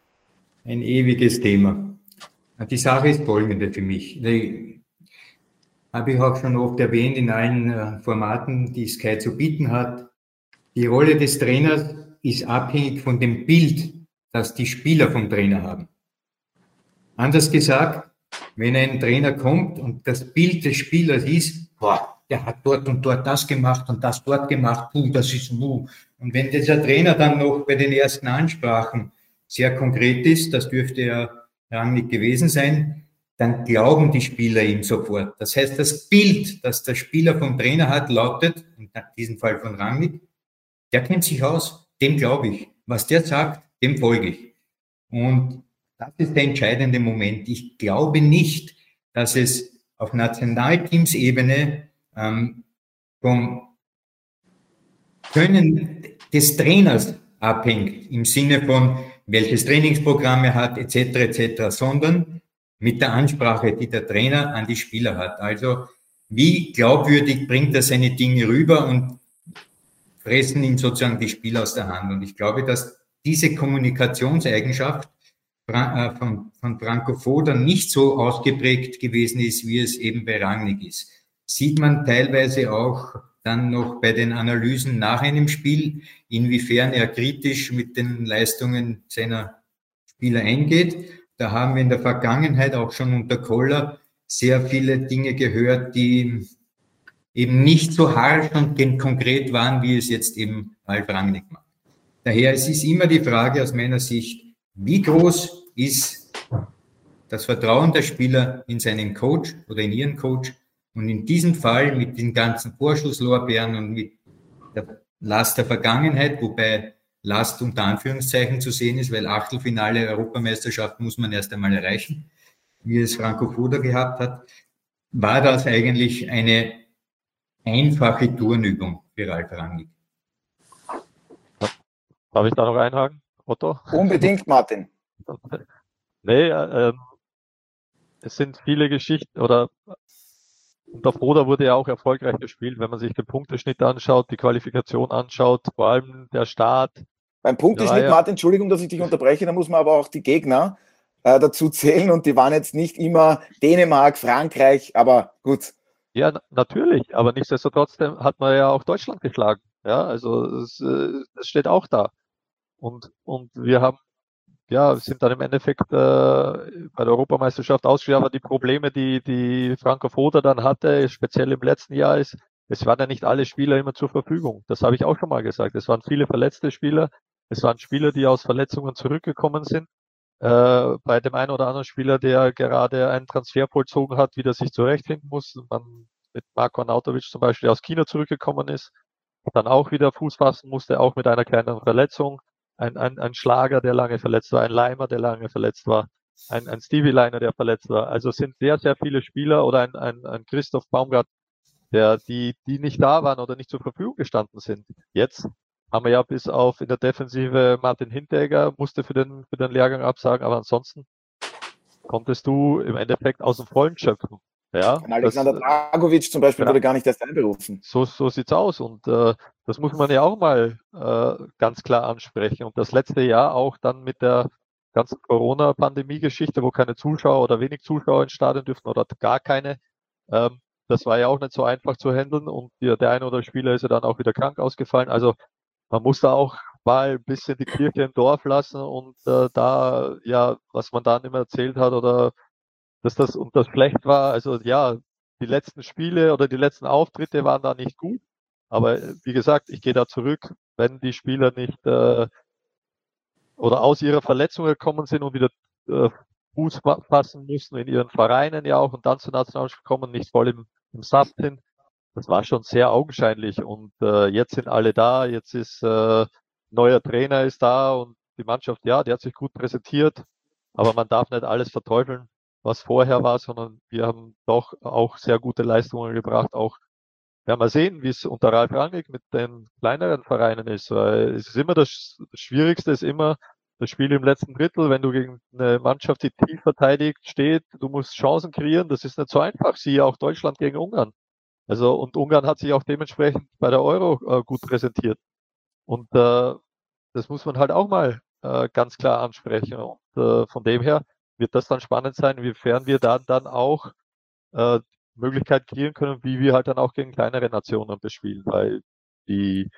Thema. Die Sache ist folgende für mich. Habe ich auch schon oft erwähnt in allen Formaten, die Sky zu bieten hat. Die Rolle des Trainers ist abhängig von dem Bild, das die Spieler vom Trainer haben. Anders gesagt, wenn ein Trainer kommt und das Bild des Spielers ist, boah, der hat dort und dort das gemacht und das dort gemacht, das ist Und wenn dieser Trainer dann noch bei den ersten Ansprachen sehr konkret ist, das dürfte ja Rangnick gewesen sein, dann glauben die Spieler ihm sofort. Das heißt, das Bild, das der Spieler vom Trainer hat, lautet, in diesem Fall von Rangnick, der kennt sich aus, dem glaube ich. Was der sagt, dem folge ich. Und das ist der entscheidende Moment. Ich glaube nicht, dass es auf Nationalteamsebene vom Können des Trainers abhängt, im Sinne von, welches Trainingsprogramm er hat, etc., sondern mit der Ansprache, die der Trainer an die Spieler hat. Also wie glaubwürdig bringt er seine Dinge rüber und fressen ihm sozusagen die Spieler aus der Hand. Und ich glaube, dass diese Kommunikationseigenschaft von Franco Foda nicht so ausgeprägt gewesen ist, wie es eben bei Rangnick ist. Sieht man teilweise auch dann noch bei den Analysen nach einem Spiel, inwiefern er kritisch mit den Leistungen seiner Spieler eingeht. Da haben wir in der Vergangenheit auch schon unter Koller sehr viele Dinge gehört, die eben nicht so harsch und konkret waren, wie es jetzt eben Ralf Rangnick macht. Daher, es ist immer die Frage aus meiner Sicht, wie groß ist das Vertrauen der Spieler in seinen Coach oder in ihren Coach? Und in diesem Fall mit den ganzen Vorschusslorbeeren und mit der Last der Vergangenheit, wobei Last unter Anführungszeichen zu sehen ist, weil Achtelfinale Europameisterschaft muss man erst einmal erreichen, wie es Franco Foda gehabt hat, war das eigentlich eine einfache Turnübung für Ralf Rangnick. Darf ich da noch einhaken, Otto? Unbedingt, Martin. Nee, es sind viele Geschichten, oder unter Foda wurde ja auch erfolgreich gespielt, wenn man sich den Punkteschnitt anschaut, die Qualifikation anschaut, vor allem der Start. Beim Punkteschnitt, Martin, Entschuldigung, dass ich dich unterbreche, da muss man aber auch die Gegner dazu zählen, und die waren jetzt nicht immer Dänemark, Frankreich, aber gut. Ja, natürlich, aber nichtsdestotrotz hat man ja auch Deutschland geschlagen. Ja, also es steht auch da. Und wir haben, ja, sind dann im Endeffekt bei der Europameisterschaft ausgeschieden, aber die Probleme, die Franco Foda dann hatte, speziell im letzten Jahr, ist, es waren ja nicht alle Spieler immer zur Verfügung. Das habe ich auch schon mal gesagt. Es waren viele verletzte Spieler. Es waren Spieler, die aus Verletzungen zurückgekommen sind. Bei dem einen oder anderen Spieler, der gerade einen Transfer vollzogen hat, wieder sich zurechtfinden muss. Mit Marko Arnautovic zum Beispiel, der aus China zurückgekommen ist, dann auch wieder Fuß fassen musste, auch mit einer kleineren Verletzung. Ein Schlager, der lange verletzt war, ein Leimer, der lange verletzt war, ein Stevie Leiner, der verletzt war. Also es sind sehr, sehr viele Spieler, oder ein Christoph Baumgart, die nicht da waren oder nicht zur Verfügung gestanden sind. Jetzt haben wir ja bis auf in der Defensive Martin Hinteregger, musste für den Lehrgang absagen, aber ansonsten konntest du im Endeffekt aus dem Vollen schöpfen. Ja, Alexander Dragovic zum Beispiel wurde gar nicht erst einberufen. So sieht's aus, und das muss man ja auch mal ganz klar ansprechen. Und das letzte Jahr auch dann mit der ganzen Corona-Pandemie-Geschichte, wo keine Zuschauer oder wenig Zuschauer ins Stadion dürften oder gar keine, das war ja auch nicht so einfach zu handeln, und der eine oder Spieler ist ja dann auch wieder krank ausgefallen. Also man muss da auch mal ein bisschen die Kirche im Dorf lassen, und da, ja, was man dann immer erzählt hat, oder dass das schlecht war. Also ja, die letzten Spiele oder die letzten Auftritte waren da nicht gut. Aber wie gesagt, ich gehe da zurück, wenn die Spieler nicht oder aus ihrer Verletzung gekommen sind und wieder Fuß fassen müssen in ihren Vereinen ja auch und dann zur Nationalmannschaft kommen, nicht voll im Saft sind. Das war schon sehr augenscheinlich und jetzt sind alle da, jetzt ist neuer Trainer ist da und die Mannschaft, ja, die hat sich gut präsentiert, aber man darf nicht alles verteufeln, was vorher war, sondern wir haben doch auch sehr gute Leistungen gebracht. Auch werden wir sehen, wie es unter Ralf Rangnick mit den kleineren Vereinen ist, weil es ist immer das Schwierigste ist immer das Spiel im letzten Drittel, wenn du gegen eine Mannschaft, die tief verteidigt steht, du musst Chancen kreieren, das ist nicht so einfach, siehe auch Deutschland gegen Ungarn. Also, und Ungarn hat sich auch dementsprechend bei der Euro gut präsentiert. Und das muss man halt auch mal ganz klar ansprechen. Und von dem her wird das dann spannend sein, inwiefern wir dann auch Möglichkeit kreieren können, wie wir halt dann auch gegen kleinere Nationen bespielen, weil die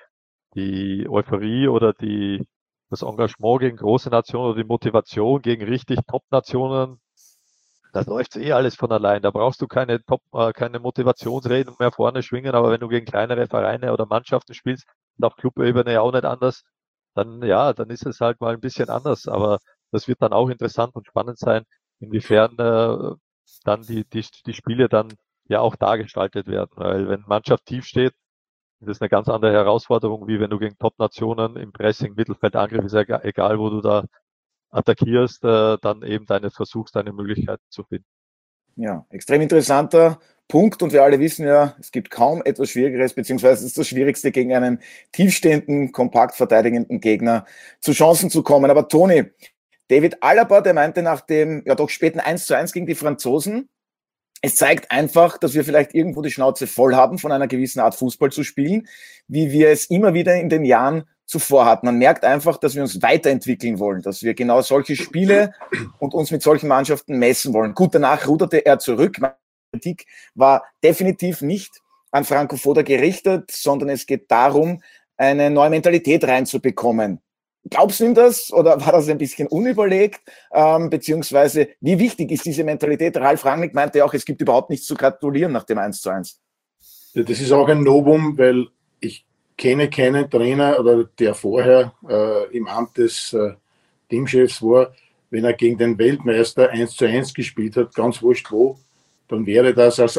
Euphorie oder das Engagement gegen große Nationen oder die Motivation gegen richtig Top-Nationen, das läuft alles von allein. Da brauchst du keine Motivationsreden mehr vorne schwingen, aber wenn du gegen kleinere Vereine oder Mannschaften spielst, und auf Clubebene auch nicht anders, dann ist es halt mal ein bisschen anders. Aber das wird dann auch interessant und spannend sein, inwiefern dann die Spiele dann ja auch dargestaltet werden. Weil wenn Mannschaft tief steht, ist das eine ganz andere Herausforderung, wie wenn du gegen Top-Nationen im Pressing, Mittelfeld, Angriff, ist ja egal, wo du da attackierst, dann eben versuchst, deine Möglichkeiten zu finden. Ja, extrem interessanter Punkt und wir alle wissen ja, es gibt kaum etwas Schwierigeres, beziehungsweise es ist das Schwierigste, gegen einen tiefstehenden, kompakt verteidigenden Gegner zu Chancen zu kommen. Aber Toni, David Alaba, der meinte nach dem doch späten 1:1 gegen die Franzosen, es zeigt einfach, dass wir vielleicht irgendwo die Schnauze voll haben, von einer gewissen Art Fußball zu spielen, wie wir es immer wieder in den Jahren zuvor hatten. Man merkt einfach, dass wir uns weiterentwickeln wollen, dass wir genau solche Spiele und uns mit solchen Mannschaften messen wollen. Gut, danach ruderte er zurück. Meine Kritik war definitiv nicht an Franco Foda gerichtet, sondern es geht darum, eine neue Mentalität reinzubekommen. Glaubst du ihm das oder war das ein bisschen unüberlegt? Beziehungsweise, wie wichtig ist diese Mentalität? Ralf Rangnick meinte auch, es gibt überhaupt nichts zu gratulieren nach dem 1:1. Ja, das ist auch ein Novum, weil ich kenne keinen Trainer, oder der vorher im Amt des Teamchefs war, wenn er gegen den Weltmeister 1:1 gespielt hat, ganz wurscht wo, dann wäre das als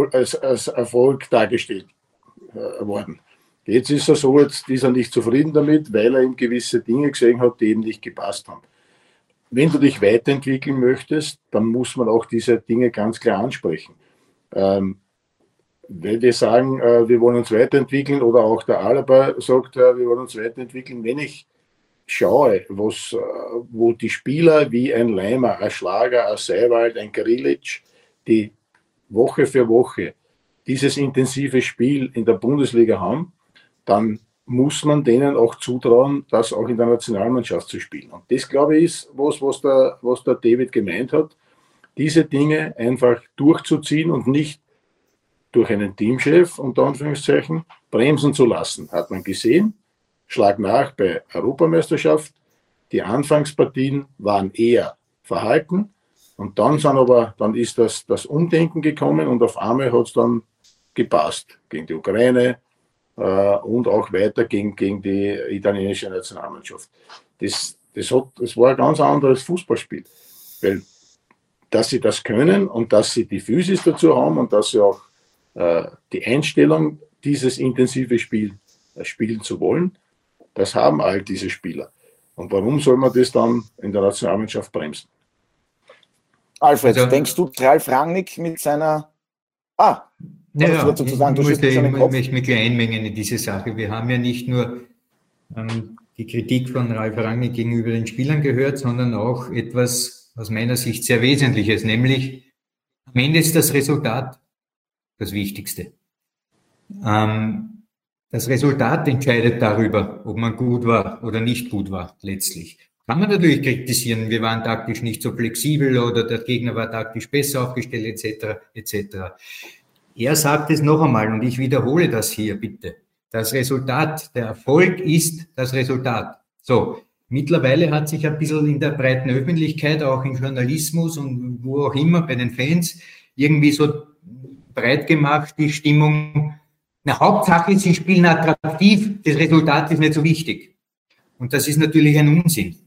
Erfolg dargestellt worden. Jetzt ist er so, jetzt ist er nicht zufrieden damit, weil er eben gewisse Dinge gesehen hat, die eben nicht gepasst haben. Wenn du dich weiterentwickeln möchtest, dann muss man auch diese Dinge ganz klar ansprechen. Weil wir sagen, wir wollen uns weiterentwickeln, oder auch der Alaba sagt, wir wollen uns weiterentwickeln. Wenn ich schaue, wo die Spieler wie ein Leimer, ein Schlager, ein Seiwald, ein Grilic, die Woche für Woche dieses intensive Spiel in der Bundesliga haben, dann muss man denen auch zutrauen, das auch in der Nationalmannschaft zu spielen. Und das, glaube ich, ist, was der David gemeint hat, diese Dinge einfach durchzuziehen und nicht durch einen Teamchef, unter Anführungszeichen, bremsen zu lassen. Hat man gesehen, Schlag nach bei Europameisterschaft, die Anfangspartien waren eher verhalten und dann ist das Umdenken gekommen und auf einmal hat es dann gepasst gegen die Ukraine, und auch weiter gegen die italienische Nationalmannschaft. Das war ein ganz anderes Fußballspiel. Weil, dass sie das können und dass sie die Physis dazu haben und dass sie auch die Einstellung, dieses intensive Spiel spielen zu wollen, das haben all diese Spieler. Und warum soll man das dann in der Nationalmannschaft bremsen? Alfred, denkst du, Ralf Rangnick mit seiner... Ja, ich möchte mich gleich einmengen in diese Sache. Wir haben ja nicht nur die Kritik von Ralf Rangnick gegenüber den Spielern gehört, sondern auch etwas aus meiner Sicht sehr Wesentliches, nämlich am Ende ist das Resultat das Wichtigste. Das Resultat entscheidet darüber, ob man gut war oder nicht gut war, letztlich. Kann man natürlich kritisieren, wir waren taktisch nicht so flexibel oder der Gegner war taktisch besser aufgestellt, etc., etc. Er sagt es noch einmal und ich wiederhole das hier bitte. Das Resultat, der Erfolg ist das Resultat. So, mittlerweile hat sich ein bisschen in der breiten Öffentlichkeit, auch im Journalismus und wo auch immer bei den Fans, irgendwie so breit gemacht, die Stimmung. Na, Hauptsache, sie spielen attraktiv, das Resultat ist nicht so wichtig. Und das ist natürlich ein Unsinn.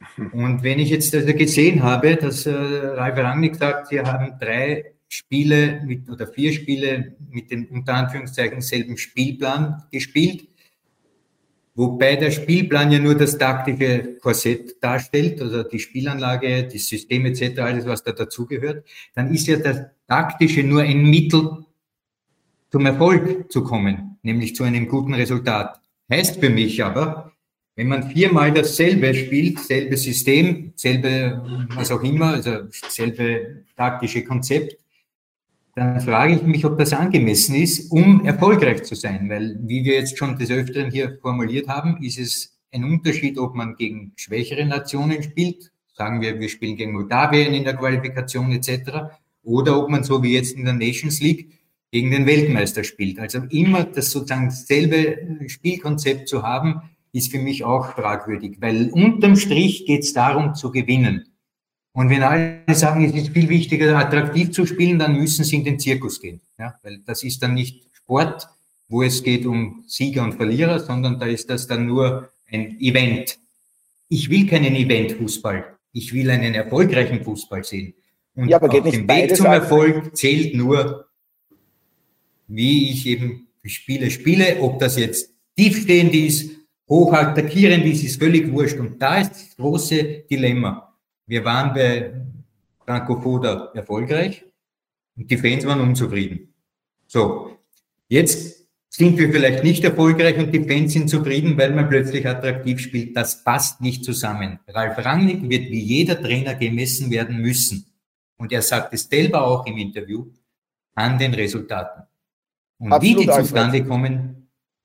Und wenn ich jetzt also gesehen habe, dass Ralf Rangnick sagt, sie haben 4 Spiele mit dem unter Anführungszeichen selben Spielplan gespielt, wobei der Spielplan ja nur das taktische Korsett darstellt, also die Spielanlage, das System etc., alles, was da dazugehört, dann ist ja das Taktische nur ein Mittel, zum Erfolg zu kommen, nämlich zu einem guten Resultat. Heißt für mich aber, wenn man 4-mal dasselbe spielt, selbe System, selbe was auch immer, also selbe taktische Konzept, dann frage ich mich, ob das angemessen ist, um erfolgreich zu sein. Weil, wie wir jetzt schon des Öfteren hier formuliert haben, ist es ein Unterschied, ob man gegen schwächere Nationen spielt, sagen wir spielen gegen Moldawien in der Qualifikation etc., oder ob man so wie jetzt in der Nations League gegen den Weltmeister spielt. Also immer das sozusagen selbe Spielkonzept zu haben, ist für mich auch fragwürdig, weil unterm Strich geht es darum zu gewinnen. Und wenn alle sagen, es ist viel wichtiger, attraktiv zu spielen, dann müssen sie in den Zirkus gehen. Ja? Weil das ist dann nicht Sport, wo es geht um Sieger und Verlierer, sondern da ist das dann nur ein Event. Ich will keinen Event-Fußball. Ich will einen erfolgreichen Fußball sehen. Und ja, aber auf dem Weg zum Erfolg zählt nur, wie ich eben die Spiele spiele, ob das jetzt tiefstehend ist, hoch attackierend ist völlig wurscht. Und da ist das große Dilemma. Wir waren bei Franco Foda erfolgreich und die Fans waren unzufrieden. So, jetzt sind wir vielleicht nicht erfolgreich und die Fans sind zufrieden, weil man plötzlich attraktiv spielt. Das passt nicht zusammen. Ralf Rangnick wird wie jeder Trainer gemessen werden müssen. Und er sagt es selber auch im Interview, an den Resultaten. Und absolut, wie die zustande kommen.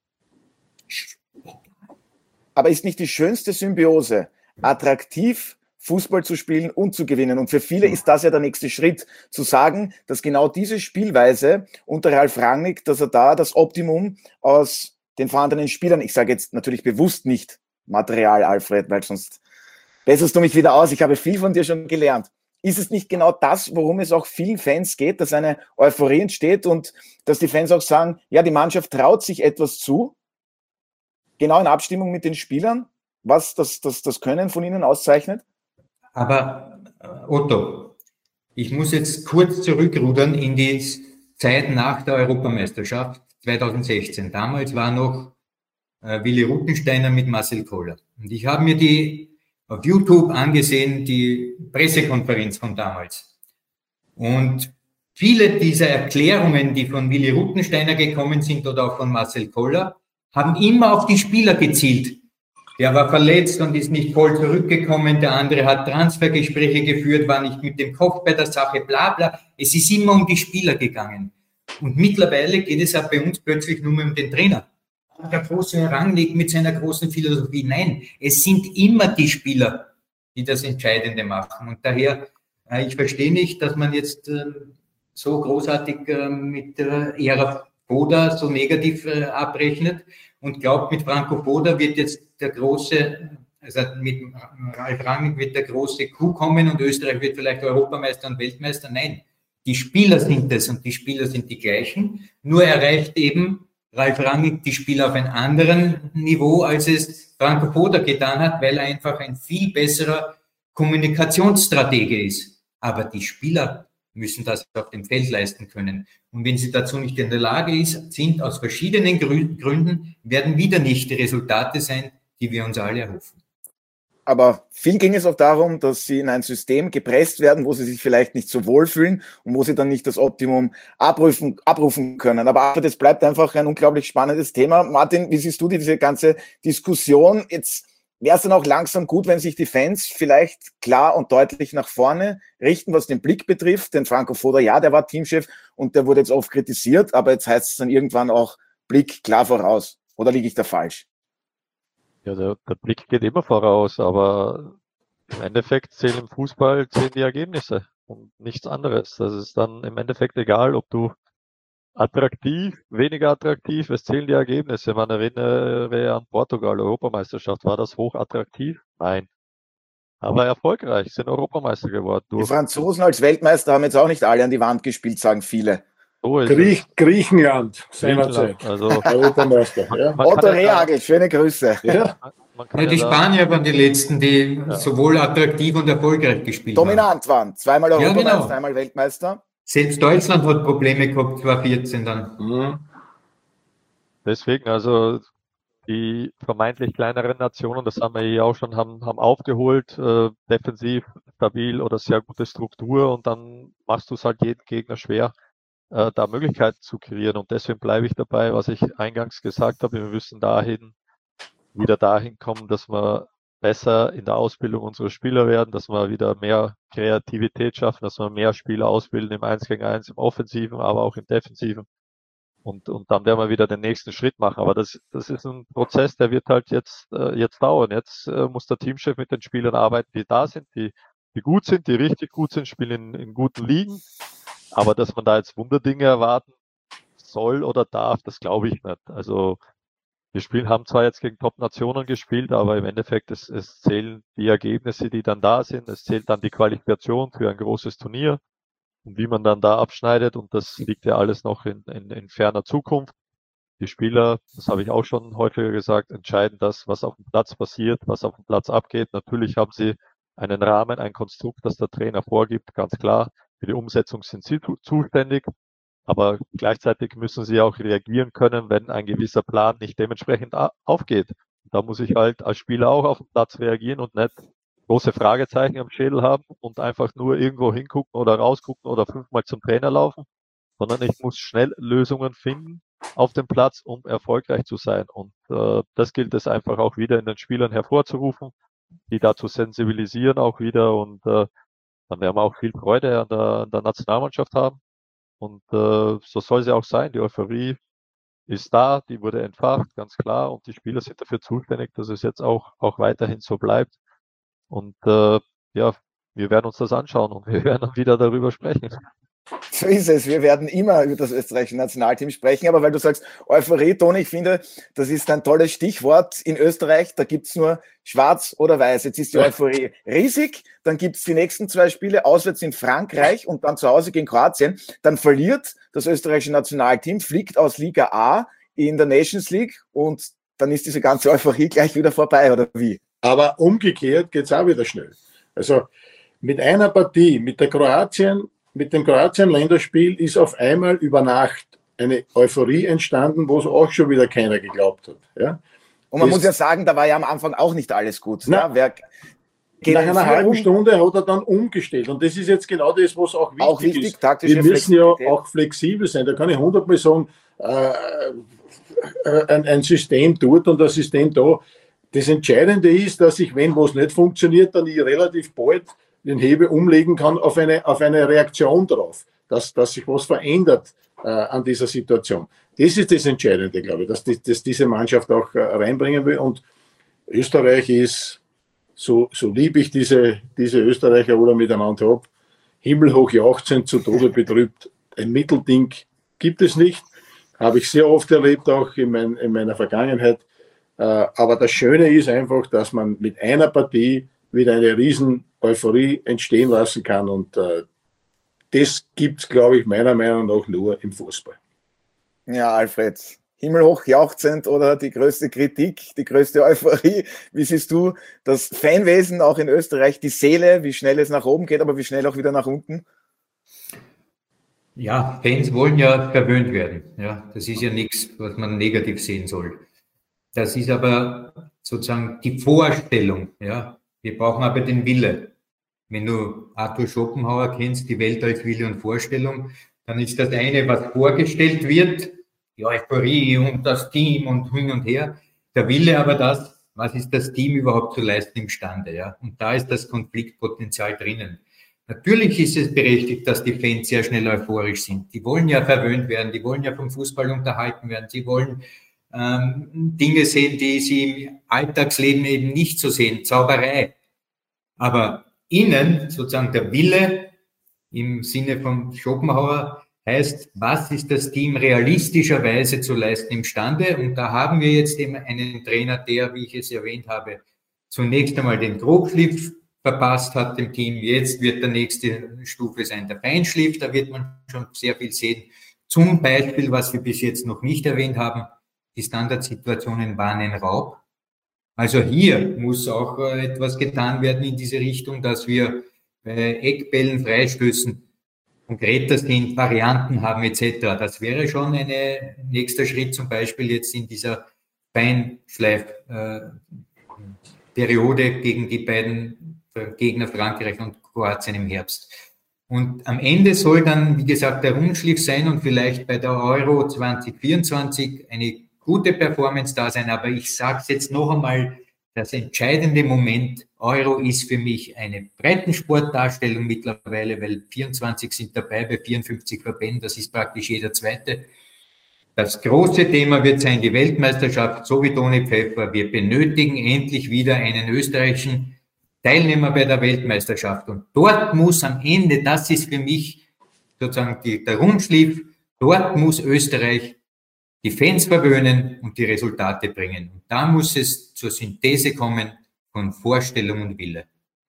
Aber ist nicht die schönste Symbiose, attraktiv Fußball zu spielen und zu gewinnen? Und für viele ist das ja der nächste Schritt, zu sagen, dass genau diese Spielweise unter Ralf Rangnick, dass er da das Optimum aus den vorhandenen Spielern, ich sage jetzt natürlich bewusst nicht Material, Alfred, weil sonst besserst du mich wieder aus, ich habe viel von dir schon gelernt. Ist es nicht genau das, worum es auch vielen Fans geht, dass eine Euphorie entsteht und dass die Fans auch sagen, ja, die Mannschaft traut sich etwas zu, genau in Abstimmung mit den Spielern, was das Können von ihnen auszeichnet? Aber Otto, ich muss jetzt kurz zurückrudern in die Zeit nach der Europameisterschaft 2016. Damals war noch Willi Ruttensteiner mit Marcel Koller. Und ich habe mir die auf YouTube angesehen, die Pressekonferenz von damals. Und viele dieser Erklärungen, die von Willi Ruttensteiner gekommen sind oder auch von Marcel Koller, haben immer auf die Spieler gezielt. Der war verletzt und ist nicht voll zurückgekommen. Der andere hat Transfergespräche geführt, war nicht mit dem Kopf bei der Sache, bla bla. Es ist immer um die Spieler gegangen. Und mittlerweile geht es auch bei uns plötzlich nur mehr um den Trainer. Der große Rangnick mit seiner großen Philosophie. Nein, es sind immer die Spieler, die das Entscheidende machen. Und daher, ich verstehe nicht, dass man jetzt so großartig mit der Ära Foda so negativ abrechnet und glaubt, mit Franco Foda wird jetzt der große, also mit Ralf Rangnick wird der große Coup kommen und Österreich wird vielleicht Europameister und Weltmeister. Nein, die Spieler sind es und die Spieler sind die gleichen. Nur erreicht eben Ralf Rangnick die Spieler auf einem anderen Niveau, als es Franco Foda getan hat, weil er einfach ein viel besserer Kommunikationsstratege ist. Aber die Spieler müssen das auf dem Feld leisten können. Und wenn sie dazu nicht in der Lage sind, aus verschiedenen Gründen, werden wieder nicht die Resultate sein, die wir uns alle erhoffen. Aber viel ging es auch darum, dass sie in ein System gepresst werden, wo sie sich vielleicht nicht so wohlfühlen und wo sie dann nicht das Optimum abrufen können. Aber das bleibt einfach ein unglaublich spannendes Thema. Martin, wie siehst du diese ganze Diskussion? Jetzt wäre es dann auch langsam gut, wenn sich die Fans vielleicht klar und deutlich nach vorne richten, was den Blick betrifft. Denn Franco Foda, ja, der war Teamchef und der wurde jetzt oft kritisiert, aber jetzt heißt es dann irgendwann auch Blick klar voraus. Oder liege ich da falsch? Ja, der Blick geht immer voraus, aber im Endeffekt zählen im Fußball die Ergebnisse und nichts anderes. Das ist dann im Endeffekt egal, ob du attraktiv, weniger attraktiv, es zählen die Ergebnisse. Man erinnere an Portugal, Europameisterschaft. War das hoch attraktiv? Nein. Aber erfolgreich, sind Europameister geworden. Die Franzosen als Weltmeister haben jetzt auch nicht alle an die Wand gespielt, sagen viele. So Griechenland seinerzeit. Also Europameister. Ja. Otto Rehagel, schöne Grüße. Ja. man kann Ja, die Spanier waren die Letzten, die sowohl attraktiv und erfolgreich gespielt dominant waren. Zweimal Europameister, genau. einmal Weltmeister. Selbst Deutschland hat Probleme gehabt, 2014 dann. Mhm. Deswegen, also die vermeintlich kleineren Nationen, das haben wir hier auch schon, haben aufgeholt, defensiv stabil oder sehr gute Struktur, und dann machst du es halt jedem Gegner schwer, da Möglichkeiten zu kreieren. Und deswegen bleibe ich dabei, was ich eingangs gesagt habe. Wir müssen wieder dahin kommen, dass wir besser in der Ausbildung unserer Spieler werden, dass wir wieder mehr Kreativität schaffen, dass wir mehr Spieler ausbilden im 1 gegen 1, im Offensiven, aber auch im Defensiven. Und dann werden wir wieder den nächsten Schritt machen. Aber das ist ein Prozess, der wird halt jetzt dauern. Jetzt muss der Teamchef mit den Spielern arbeiten, die da sind, die gut sind, die richtig gut sind, spielen in guten Ligen. Aber dass man da jetzt Wunderdinge erwarten soll oder darf, das glaube ich nicht. Also haben zwar jetzt gegen Top-Nationen gespielt, aber im Endeffekt es zählen die Ergebnisse, die dann da sind. Es zählt dann die Qualifikation für ein großes Turnier. Und wie man dann da abschneidet, und das liegt ja alles noch in ferner Zukunft. Die Spieler, das habe ich auch schon häufiger gesagt, entscheiden das, was auf dem Platz passiert, was auf dem Platz abgeht. Natürlich haben sie einen Rahmen, ein Konstrukt, das der Trainer vorgibt, ganz klar. Für die Umsetzung sind sie zuständig, aber gleichzeitig müssen sie auch reagieren können, wenn ein gewisser Plan nicht dementsprechend aufgeht. Da muss ich halt als Spieler auch auf dem Platz reagieren und nicht große Fragezeichen am Schädel haben und einfach nur irgendwo hingucken oder rausgucken oder 5-mal zum Trainer laufen, sondern ich muss schnell Lösungen finden auf dem Platz, um erfolgreich zu sein. Und das gilt es einfach auch wieder in den Spielern hervorzurufen, die dazu sensibilisieren auch wieder, und dann werden wir auch viel Freude an der Nationalmannschaft haben. Und so soll sie auch sein. Die Euphorie ist da, die wurde entfacht, ganz klar, und die Spieler sind dafür zuständig, dass es jetzt auch weiterhin so bleibt. Und wir werden uns das anschauen und wir werden dann wieder darüber sprechen. So ist es. Wir werden immer über das österreichische Nationalteam sprechen, aber weil du sagst Euphorie, Toni, ich finde, das ist ein tolles Stichwort. In Österreich, da gibt's nur schwarz oder weiß. Jetzt ist die Euphorie riesig, dann gibt's die nächsten 2 Spiele auswärts in Frankreich und dann zu Hause gegen Kroatien. Dann verliert das österreichische Nationalteam, fliegt aus Liga A in der Nations League, und dann ist diese ganze Euphorie gleich wieder vorbei, oder wie? Aber umgekehrt geht's auch wieder schnell. Also mit einer Partie, mit dem Kroatien-Länderspiel ist auf einmal über Nacht eine Euphorie entstanden, wo es auch schon wieder keiner geglaubt hat. Ja? Und man muss ja sagen, da war ja am Anfang auch nicht alles gut. Na, ja? Nach einer halben Stunde hat er dann umgestellt. Und das ist jetzt genau das, was auch wichtig ist. Taktische Wir müssen ja auch flexibel sein. Da kann ich 100-mal sagen, ein System dort und ein System da. Das Entscheidende ist, dass ich, wenn was nicht funktioniert, dann ich relativ bald den Hebel umlegen kann auf eine Reaktion drauf, dass sich was verändert an dieser Situation. Das ist das Entscheidende, glaube ich, dass diese Mannschaft auch reinbringen will. Und Österreich ist, so lieb ich diese Österreicher oder miteinander habe, himmelhoch jauchzend, zu Tode betrübt. Ein Mittelding gibt es nicht. Habe ich sehr oft erlebt, auch in meiner Vergangenheit. Aber das Schöne ist einfach, dass man mit einer Partie wieder eine riesen Euphorie entstehen lassen kann. Und das gibt es, glaube ich, meiner Meinung nach nur im Fußball. Ja, Alfred, himmelhoch jauchzend oder die größte Kritik, die größte Euphorie. Wie siehst du das Fanwesen auch in Österreich, die Seele, wie schnell es nach oben geht, aber wie schnell auch wieder nach unten? Ja, Fans wollen ja verwöhnt werden. Ja, das ist ja nichts, was man negativ sehen soll. Das ist aber sozusagen die Vorstellung. Ja, wir brauchen aber den Wille. Wenn du Arthur Schopenhauer kennst, die Welt als Wille und Vorstellung, dann ist das eine, was vorgestellt wird, die Euphorie und das Team und hin und her. Der Wille aber das, was ist das Team überhaupt zu leisten imstande? Ja, und da ist das Konfliktpotenzial drinnen. Natürlich ist es berechtigt, dass die Fans sehr schnell euphorisch sind. Die wollen ja verwöhnt werden, die wollen ja vom Fußball unterhalten werden, sie wollen Dinge sehen, die sie im Alltagsleben eben nicht so sehen, Zauberei. Aber innen, sozusagen der Wille im Sinne von Schopenhauer, heißt, was ist das Team realistischerweise zu leisten imstande? Und da haben wir jetzt eben einen Trainer, der, wie ich es erwähnt habe, zunächst einmal den Grobschliff verpasst hat dem Team. Jetzt wird der nächste Stufe sein der Feinschliff. Da wird man schon sehr viel sehen. Zum Beispiel, was wir bis jetzt noch nicht erwähnt haben, die Standardsituationen waren ein Raub. Also hier muss auch etwas getan werden in diese Richtung, dass wir bei Eckbällen, Freistößen konkreter sind, Varianten haben etc. Das wäre schon ein nächster Schritt, zum Beispiel jetzt in dieser Feinschleif-Periode gegen die beiden Gegner Frankreich und Kroatien im Herbst. Und am Ende soll dann, wie gesagt, der Rundschliff sein und vielleicht bei der Euro 2024 eine gute Performance da sein. Aber ich sage es jetzt noch einmal, das entscheidende Moment, Euro ist für mich eine Breitensportdarstellung mittlerweile, weil 24 sind dabei bei 54 Verbänden, das ist praktisch jeder Zweite. Das große Thema wird sein, die Weltmeisterschaft, so wie Toni Pfeffer. Wir benötigen endlich wieder einen österreichischen Teilnehmer bei der Weltmeisterschaft. Und dort muss am Ende, das ist für mich sozusagen der Rundschliff, dort muss Österreich die Fans verwöhnen und die Resultate bringen. Und da muss es zur Synthese kommen von Vorstellung und Wille.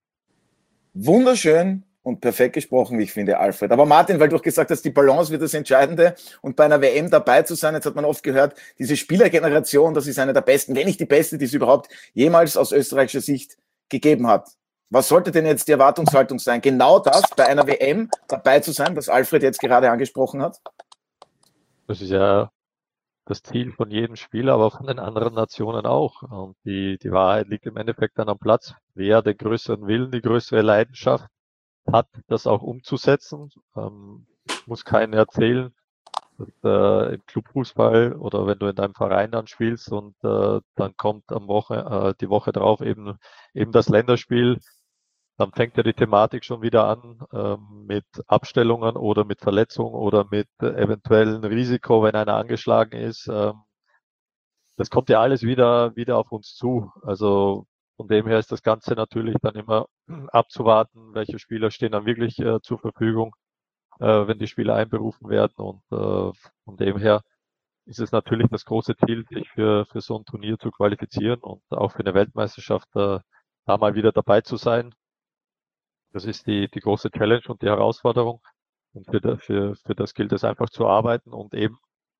Wunderschön und perfekt gesprochen, wie ich finde, Alfred. Aber Martin, weil du auch gesagt hast, die Balance wird das Entscheidende und bei einer WM dabei zu sein, jetzt hat man oft gehört, diese Spielergeneration, das ist eine der besten, wenn nicht die beste, die es überhaupt jemals aus österreichischer Sicht gegeben hat. Was sollte denn jetzt die Erwartungshaltung sein? Genau das, bei einer WM dabei zu sein, was Alfred jetzt gerade angesprochen hat? Das ist ja das Ziel von jedem Spieler, aber von den anderen Nationen auch. Und die Wahrheit liegt im Endeffekt dann am Platz. Wer den größeren Willen, die größere Leidenschaft hat, das auch umzusetzen. Muss keinen erzählen, dass, im Clubfußball oder wenn du in deinem Verein dann spielst und dann kommt die Woche drauf eben das Länderspiel, dann fängt ja die Thematik schon wieder an mit Abstellungen oder mit Verletzungen oder mit eventuellen Risiko, wenn einer angeschlagen ist. Das kommt ja alles wieder auf uns zu. Also von dem her ist das Ganze natürlich dann immer abzuwarten, welche Spieler stehen dann wirklich zur Verfügung, wenn die Spieler einberufen werden. Und von dem her ist es natürlich das große Ziel, sich für so ein Turnier zu qualifizieren und auch für eine Weltmeisterschaft da mal wieder dabei zu sein. Das ist die große Challenge und die Herausforderung. Und für das gilt es einfach zu arbeiten und eben,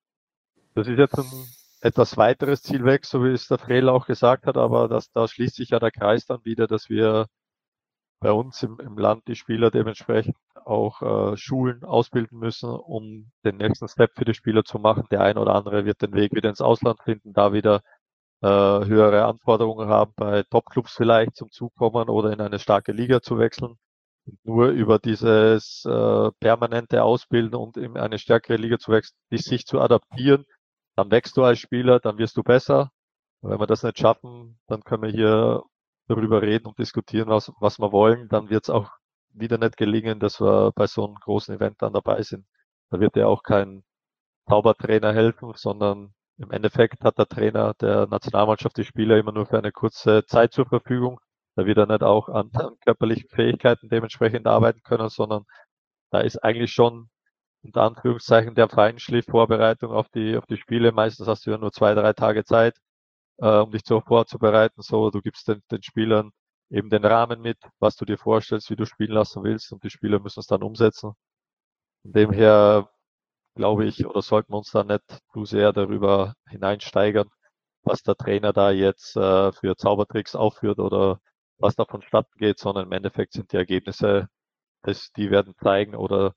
das ist jetzt ein etwas weiteres Ziel weg, so wie es der Frel auch gesagt hat, aber da schließt sich ja der Kreis dann wieder, dass wir bei uns im Land die Spieler dementsprechend auch schulen, ausbilden müssen, um den nächsten Step für die Spieler zu machen. Der ein oder andere wird den Weg wieder ins Ausland finden, da wieder höhere Anforderungen haben, bei Topclubs vielleicht zum Zukommen oder in eine starke Liga zu wechseln. Und nur über dieses permanente Ausbilden und in eine stärkere Liga zu wechseln, sich zu adaptieren, dann wächst du als Spieler, dann wirst du besser. Und wenn wir das nicht schaffen, dann können wir hier darüber reden und diskutieren, was wir wollen. Dann wird es auch wieder nicht gelingen, dass wir bei so einem großen Event dann dabei sind. Da wird ja auch kein Zaubertrainer helfen, sondern im Endeffekt hat der Trainer der Nationalmannschaft die Spieler immer nur für eine kurze Zeit zur Verfügung. Da wird er nicht auch an körperlichen Fähigkeiten dementsprechend arbeiten können, sondern da ist eigentlich schon unter Anführungszeichen der Feinschliff Vorbereitung auf die Spiele. Meistens hast du ja nur 2-3 Tage Zeit, um dich vorzubereiten. So, du gibst den Spielern eben den Rahmen mit, was du dir vorstellst, wie du spielen lassen willst, und die Spieler müssen es dann umsetzen. Von dem her glaube ich, oder sollten wir uns da nicht zu sehr darüber hineinsteigern, was der Trainer da jetzt für Zaubertricks aufführt oder was da vonstatten geht, sondern im Endeffekt sind die Ergebnisse, die werden zeigen, oder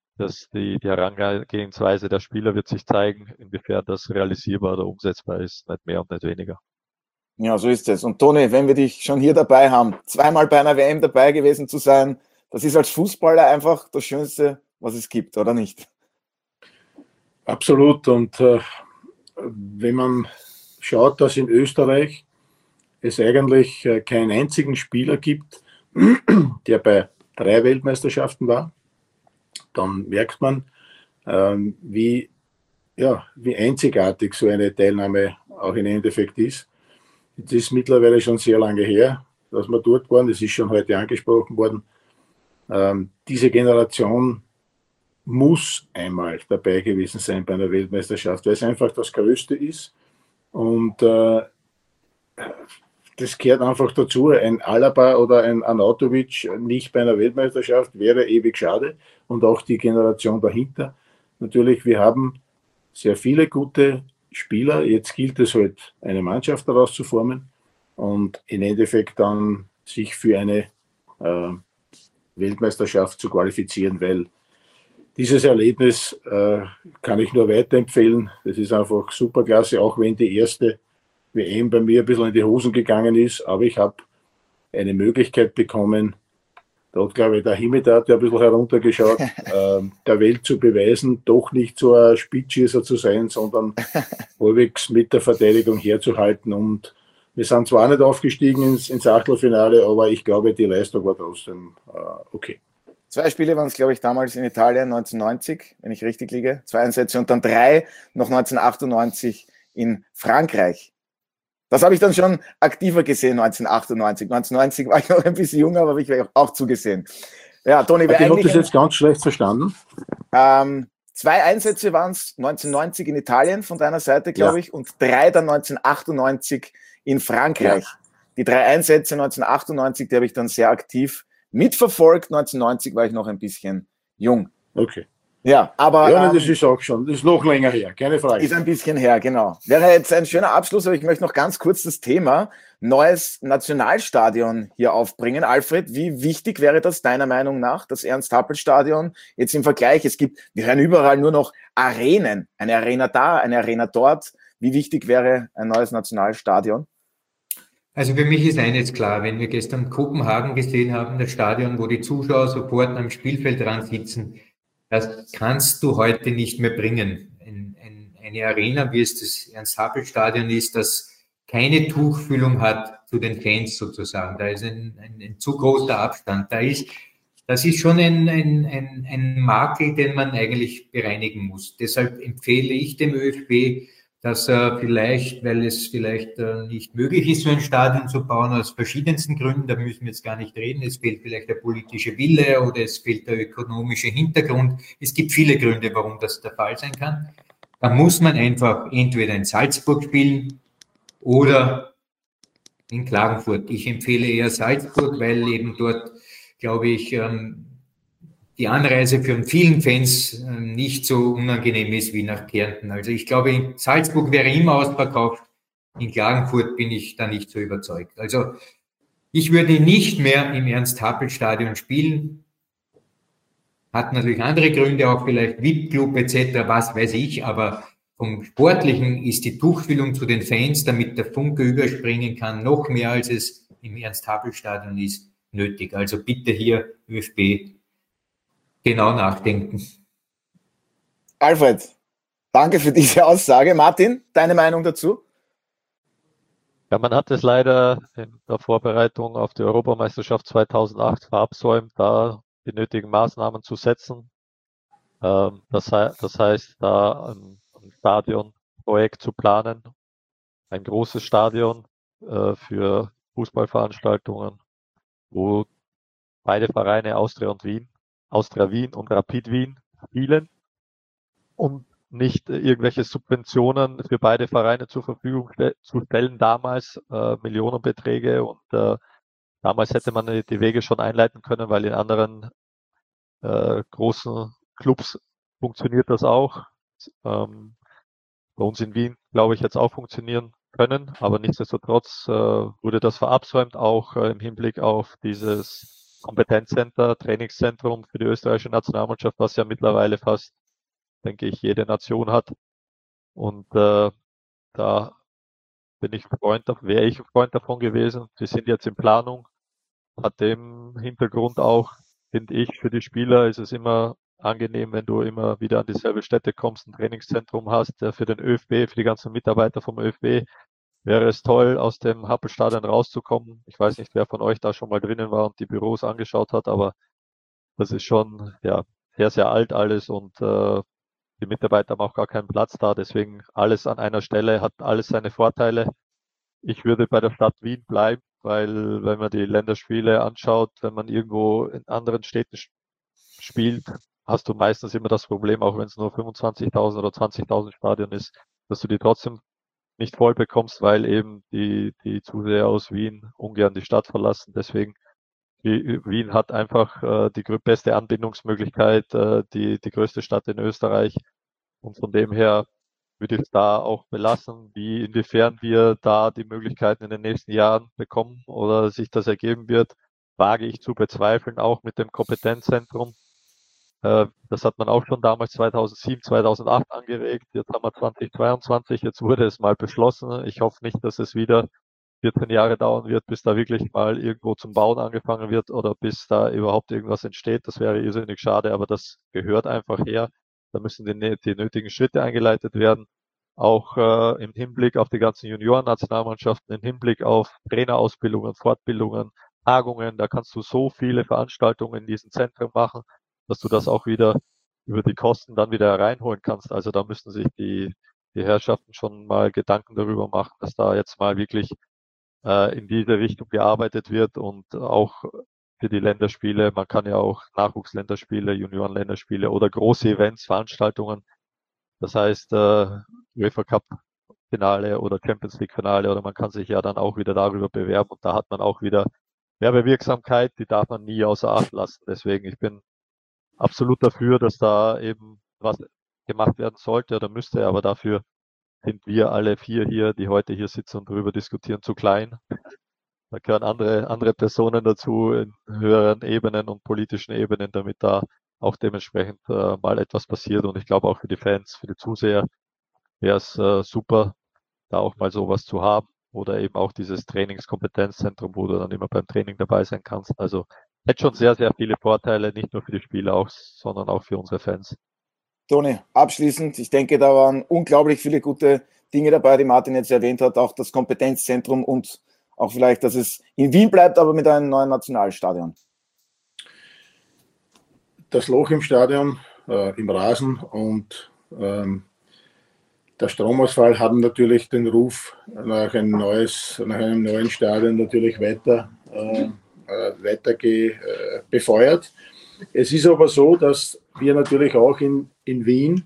die Herangehensweise der Spieler wird sich zeigen, inwiefern das realisierbar oder umsetzbar ist, nicht mehr und nicht weniger. Ja, so ist es. Und Toni, wenn wir dich schon hier dabei haben, zweimal bei einer WM dabei gewesen zu sein, das ist als Fußballer einfach das Schönste, was es gibt, oder nicht? Absolut. Und wenn man schaut, dass in Österreich es eigentlich keinen einzigen Spieler gibt, der bei 3 Weltmeisterschaften war, dann merkt man, wie einzigartig so eine Teilnahme auch im Endeffekt ist. Es ist mittlerweile schon sehr lange her, dass wir dort waren. Das ist schon heute angesprochen worden. Diese Generation muss einmal dabei gewesen sein bei einer Weltmeisterschaft, weil es einfach das Größte ist. Und das gehört einfach dazu. Ein Alaba oder ein Arnautovic nicht bei einer Weltmeisterschaft wäre ewig schade. Und auch die Generation dahinter. Natürlich, wir haben sehr viele gute Spieler. Jetzt gilt es halt, eine Mannschaft daraus zu formen. und im Endeffekt dann sich für eine Weltmeisterschaft zu qualifizieren, weil dieses Erlebnis kann ich nur weiterempfehlen. Das ist einfach superklasse, auch wenn die erste WM bei mir ein bisschen in die Hosen gegangen ist, aber ich habe eine Möglichkeit bekommen, da hat, glaube ich, der Himitat, der ein bisschen heruntergeschaut, der Welt zu beweisen, doch nicht so ein Spitzschießer zu sein, sondern halbwegs mit der Verteidigung herzuhalten. Und wir sind zwar nicht aufgestiegen ins Achtelfinale, aber ich glaube, die Leistung war trotzdem okay. 2 Spiele waren es, glaube ich, damals in Italien 1990, wenn ich richtig liege. 2 Einsätze und dann 3 noch 1998 in Frankreich. Das habe ich dann schon aktiver gesehen, 1998. 1990 war ich noch ein bisschen jünger, aber ich habe auch zugesehen. Ja, Toni, ich habe das jetzt ganz schlecht verstanden. 2 Einsätze waren es 1990 in Italien von deiner Seite, glaube ich, und 3 dann 1998 in Frankreich. Ja. Die 3 Einsätze 1998, die habe ich dann sehr aktiv mitverfolgt. 1990 war ich noch ein bisschen jung. Okay. Ja, aber. Ja, das ist auch schon, das ist noch länger her, keine Frage. Ist ein bisschen her, genau. Wäre jetzt ein schöner Abschluss, aber ich möchte noch ganz kurz das Thema neues Nationalstadion hier aufbringen. Alfred, wie wichtig wäre das deiner Meinung nach, das Ernst-Happel-Stadion jetzt im Vergleich? Wir hören überall nur noch Arenen. Eine Arena da, eine Arena dort. Wie wichtig wäre ein neues Nationalstadion? Also für mich ist eines klar, wenn wir gestern Kopenhagen gesehen haben, das Stadion, wo die Zuschauer sofort am Spielfeld dran sitzen, das kannst du heute nicht mehr bringen. Eine Arena, wie es das Ernst-Happel-Stadion ist, das keine Tuchfühlung hat zu den Fans sozusagen. Da ist ein zu großer Abstand. Das ist schon ein Makel, den man eigentlich bereinigen muss. Deshalb empfehle ich dem ÖFB, dass er vielleicht, weil es vielleicht nicht möglich ist, so ein Stadion zu bauen, aus verschiedensten Gründen, da müssen wir jetzt gar nicht reden, es fehlt vielleicht der politische Wille oder es fehlt der ökonomische Hintergrund. Es gibt viele Gründe, warum das der Fall sein kann. Da muss man einfach entweder in Salzburg spielen oder in Klagenfurt. Ich empfehle eher Salzburg, weil eben dort, glaube ich, die Anreise für vielen Fans nicht so unangenehm ist wie nach Kärnten. Also ich glaube, in Salzburg wäre immer ausverkauft. In Klagenfurt bin ich da nicht so überzeugt. Also ich würde nicht mehr im Ernst-Happel-Stadion spielen. Hat natürlich andere Gründe, auch vielleicht VIP-Club etc., was weiß ich. Aber vom Sportlichen ist die Tuchfühlung zu den Fans, damit der Funke überspringen kann, noch mehr als es im Ernst-Happel-Stadion ist, nötig. Also bitte hier ÖFB genau nachdenken. Alfred, danke für diese Aussage. Martin, deine Meinung dazu? Ja, man hat es leider in der Vorbereitung auf die Europameisterschaft 2008 verabsäumt, da die nötigen Maßnahmen zu setzen. Das heißt, da ein Stadionprojekt zu planen, ein großes Stadion für Fußballveranstaltungen, wo beide Vereine Austria Wien und Rapid Wien spielen und nicht irgendwelche Subventionen für beide Vereine zur Verfügung zu stellen, damals Millionenbeträge, und damals hätte man die Wege schon einleiten können, weil in anderen großen Clubs funktioniert das auch. Bei uns in Wien, glaube ich, jetzt auch funktionieren können, aber nichtsdestotrotz wurde das verabsäumt, auch im Hinblick auf dieses Kompetenzcenter, Trainingszentrum für die österreichische Nationalmannschaft, was ja mittlerweile fast, denke ich, jede Nation hat. Und da wäre ich ein Freund davon gewesen. Wir sind jetzt in Planung. Hat dem Hintergrund auch, finde ich, für die Spieler ist es immer angenehm, wenn du immer wieder an dieselbe Stätte kommst, ein Trainingszentrum hast. Für den ÖFB, für die ganzen Mitarbeiter vom ÖFB wäre es toll, aus dem Happelstadion rauszukommen. Ich weiß nicht, wer von euch da schon mal drinnen war und die Büros angeschaut hat, aber das ist schon ja sehr, sehr alt alles, und die Mitarbeiter haben auch gar keinen Platz da. Deswegen alles an einer Stelle hat alles seine Vorteile. Ich würde bei der Stadt Wien bleiben, weil wenn man die Länderspiele anschaut, wenn man irgendwo in anderen Städten spielt, hast du meistens immer das Problem, auch wenn es nur 25.000 oder 20.000 Stadion ist, dass du die trotzdem nicht voll bekommst, weil eben die Zuseher aus Wien ungern die Stadt verlassen. Deswegen, Wien hat einfach die beste Anbindungsmöglichkeit, die größte Stadt in Österreich. Und von dem her würde ich es da auch belassen. Inwiefern wir da die Möglichkeiten in den nächsten Jahren bekommen oder sich das ergeben wird, wage ich zu bezweifeln, auch mit dem Kompetenzzentrum. Das hat man auch schon damals 2007, 2008 angeregt. Jetzt haben wir 2022, jetzt wurde es mal beschlossen. Ich hoffe nicht, dass es wieder 14 Jahre dauern wird, bis da wirklich mal irgendwo zum Bauen angefangen wird oder bis da überhaupt irgendwas entsteht. Das wäre irrsinnig schade, aber das gehört einfach her. Da müssen die nötigen Schritte eingeleitet werden. Auch im Hinblick auf die ganzen Junioren-Nationalmannschaften, im Hinblick auf Trainerausbildungen, Fortbildungen, Tagungen. Da kannst du so viele Veranstaltungen in diesen Zentren machen, dass du das auch wieder über die Kosten dann wieder reinholen kannst. Also da müssen sich die Herrschaften schon mal Gedanken darüber machen, dass da jetzt mal wirklich in diese Richtung gearbeitet wird und auch für die Länderspiele. Man kann ja auch Nachwuchsländerspiele, Juniorenländerspiele oder große Events, Veranstaltungen. Das heißt, UEFA Cup Finale oder Champions League Finale oder man kann sich ja dann auch wieder darüber bewerben und da hat man auch wieder Werbewirksamkeit, die darf man nie außer Acht lassen. Deswegen, ich bin absolut dafür, dass da eben was gemacht werden sollte oder müsste, aber dafür sind wir alle 4 hier, die heute hier sitzen und darüber diskutieren, zu klein. Da gehören andere Personen dazu in höheren Ebenen und politischen Ebenen, damit da auch dementsprechend mal etwas passiert. Und ich glaube auch für die Fans, für die Zuseher wäre es super, da auch mal sowas zu haben. Oder eben auch dieses Trainingskompetenzzentrum, wo du dann immer beim Training dabei sein kannst. Also hat schon sehr, sehr viele Vorteile, nicht nur für die Spieler, auch, sondern auch für unsere Fans. Toni, abschließend, ich denke, da waren unglaublich viele gute Dinge dabei, die Martin jetzt erwähnt hat, auch das Kompetenzzentrum und auch vielleicht, dass es in Wien bleibt, aber mit einem neuen Nationalstadion. Das Loch im Stadion, im Rasen und der Stromausfall haben natürlich den Ruf nach einem neuen Stadion natürlich weiter befeuert. Es ist aber so, dass wir natürlich auch in Wien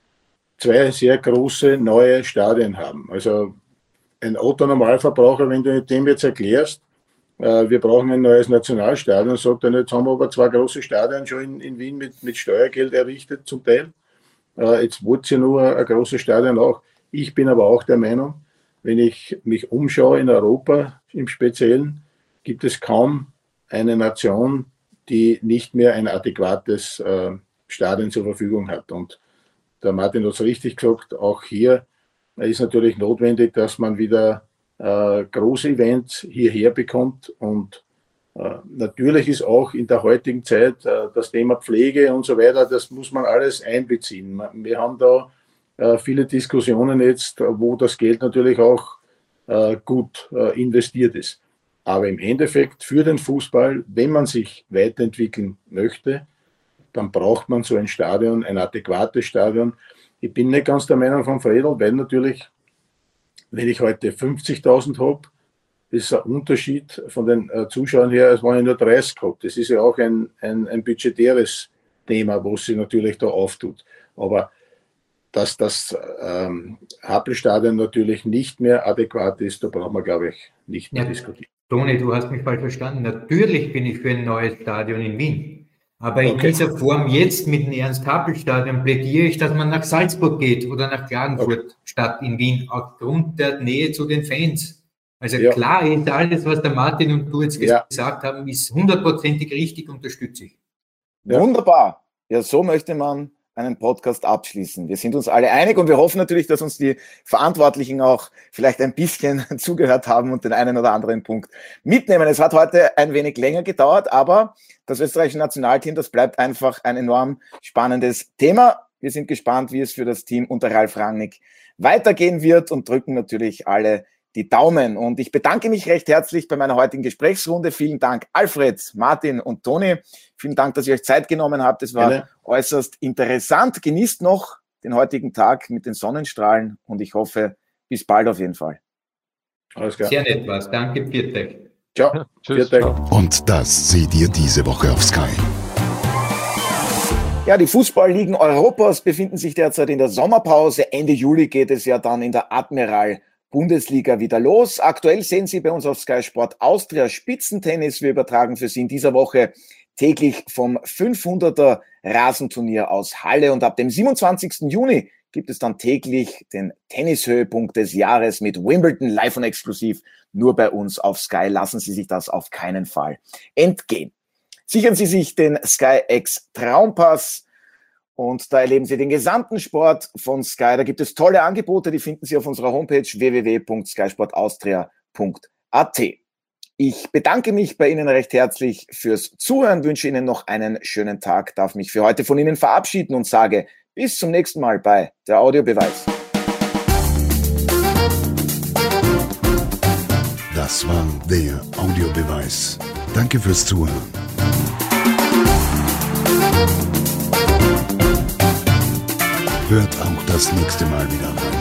2 sehr große neue Stadien haben. Also ein Otto-Normalverbraucher, wenn du dem jetzt erklärst, wir brauchen ein neues Nationalstadion, sagt er, jetzt haben wir aber 2 große Stadien schon in Wien mit Steuergeld errichtet zum Teil. Jetzt wollt ihr nur ein großes Stadion auch. Ich bin aber auch der Meinung, wenn ich mich umschaue in Europa im Speziellen, gibt es kaum eine Nation, die nicht mehr ein adäquates Stadion zur Verfügung hat. Und der Martin hat es richtig gesagt, auch hier ist natürlich notwendig, dass man wieder große Events hierher bekommt. Und natürlich ist auch in der heutigen Zeit das Thema Pflege und so weiter, das muss man alles einbeziehen. Wir haben da viele Diskussionen jetzt, wo das Geld natürlich auch gut investiert ist. Aber im Endeffekt für den Fußball, wenn man sich weiterentwickeln möchte, dann braucht man so ein Stadion, ein adäquates Stadion. Ich bin nicht ganz der Meinung von Fredl, weil natürlich, wenn ich heute 50.000 habe, ist ein Unterschied von den Zuschauern her, als wenn ich nur 30 habe. Das ist ja auch ein budgetäres Thema, was sich natürlich da auftut. Aber dass das Happelstadion natürlich nicht mehr adäquat ist, da brauchen wir, glaube ich, nicht mehr diskutieren. Toni, du hast mich falsch verstanden. Natürlich bin ich für ein neues Stadion in Wien. Aber in dieser Form jetzt mit dem Ernst-Happel-Stadion plädiere ich, dass man nach Salzburg geht oder nach Klagenfurt statt in Wien, aufgrund der Nähe zu den Fans. Also klar ist alles, was der Martin und du jetzt gesagt haben, ist 100%ig richtig, unterstütze ich. Ja. Wunderbar. Ja, so möchte man einen Podcast abschließen. Wir sind uns alle einig und wir hoffen natürlich, dass uns die Verantwortlichen auch vielleicht ein bisschen zugehört haben und den einen oder anderen Punkt mitnehmen. Es hat heute ein wenig länger gedauert, aber das österreichische Nationalteam, das bleibt einfach ein enorm spannendes Thema. Wir sind gespannt, wie es für das Team unter Ralf Rangnick weitergehen wird und drücken natürlich alle die Daumen. Und ich bedanke mich recht herzlich bei meiner heutigen Gesprächsrunde. Vielen Dank, Alfred, Martin und Toni. Vielen Dank, dass ihr euch Zeit genommen habt. Es war äußerst interessant. Genießt noch den heutigen Tag mit den Sonnenstrahlen und ich hoffe, bis bald auf jeden Fall. Alles klar. Sehr nett was. Danke, Pietek. Ciao. Tschüss. Und das seht ihr diese Woche auf Sky. Ja, die Fußballligen Europas befinden sich derzeit in der Sommerpause. Ende Juli geht es ja dann in der Admiral Bundesliga wieder los. Aktuell sehen Sie bei uns auf Sky Sport Austria Spitzentennis. Wir übertragen für Sie in dieser Woche täglich vom 500er Rasenturnier aus Halle und ab dem 27. Juni gibt es dann täglich den Tennishöhepunkt des Jahres mit Wimbledon live und exklusiv nur bei uns auf Sky. Lassen Sie sich das auf keinen Fall entgehen. Sichern Sie sich den SkyX Traumpass und da erleben Sie den gesamten Sport von Sky. Da gibt es tolle Angebote, die finden Sie auf unserer Homepage www.skysportaustria.at. Ich bedanke mich bei Ihnen recht herzlich fürs Zuhören, wünsche Ihnen noch einen schönen Tag, darf mich für heute von Ihnen verabschieden und sage bis zum nächsten Mal bei der Audiobeweis. Das war der Audiobeweis. Danke fürs Zuhören. Hört auch das nächste Mal wieder rein.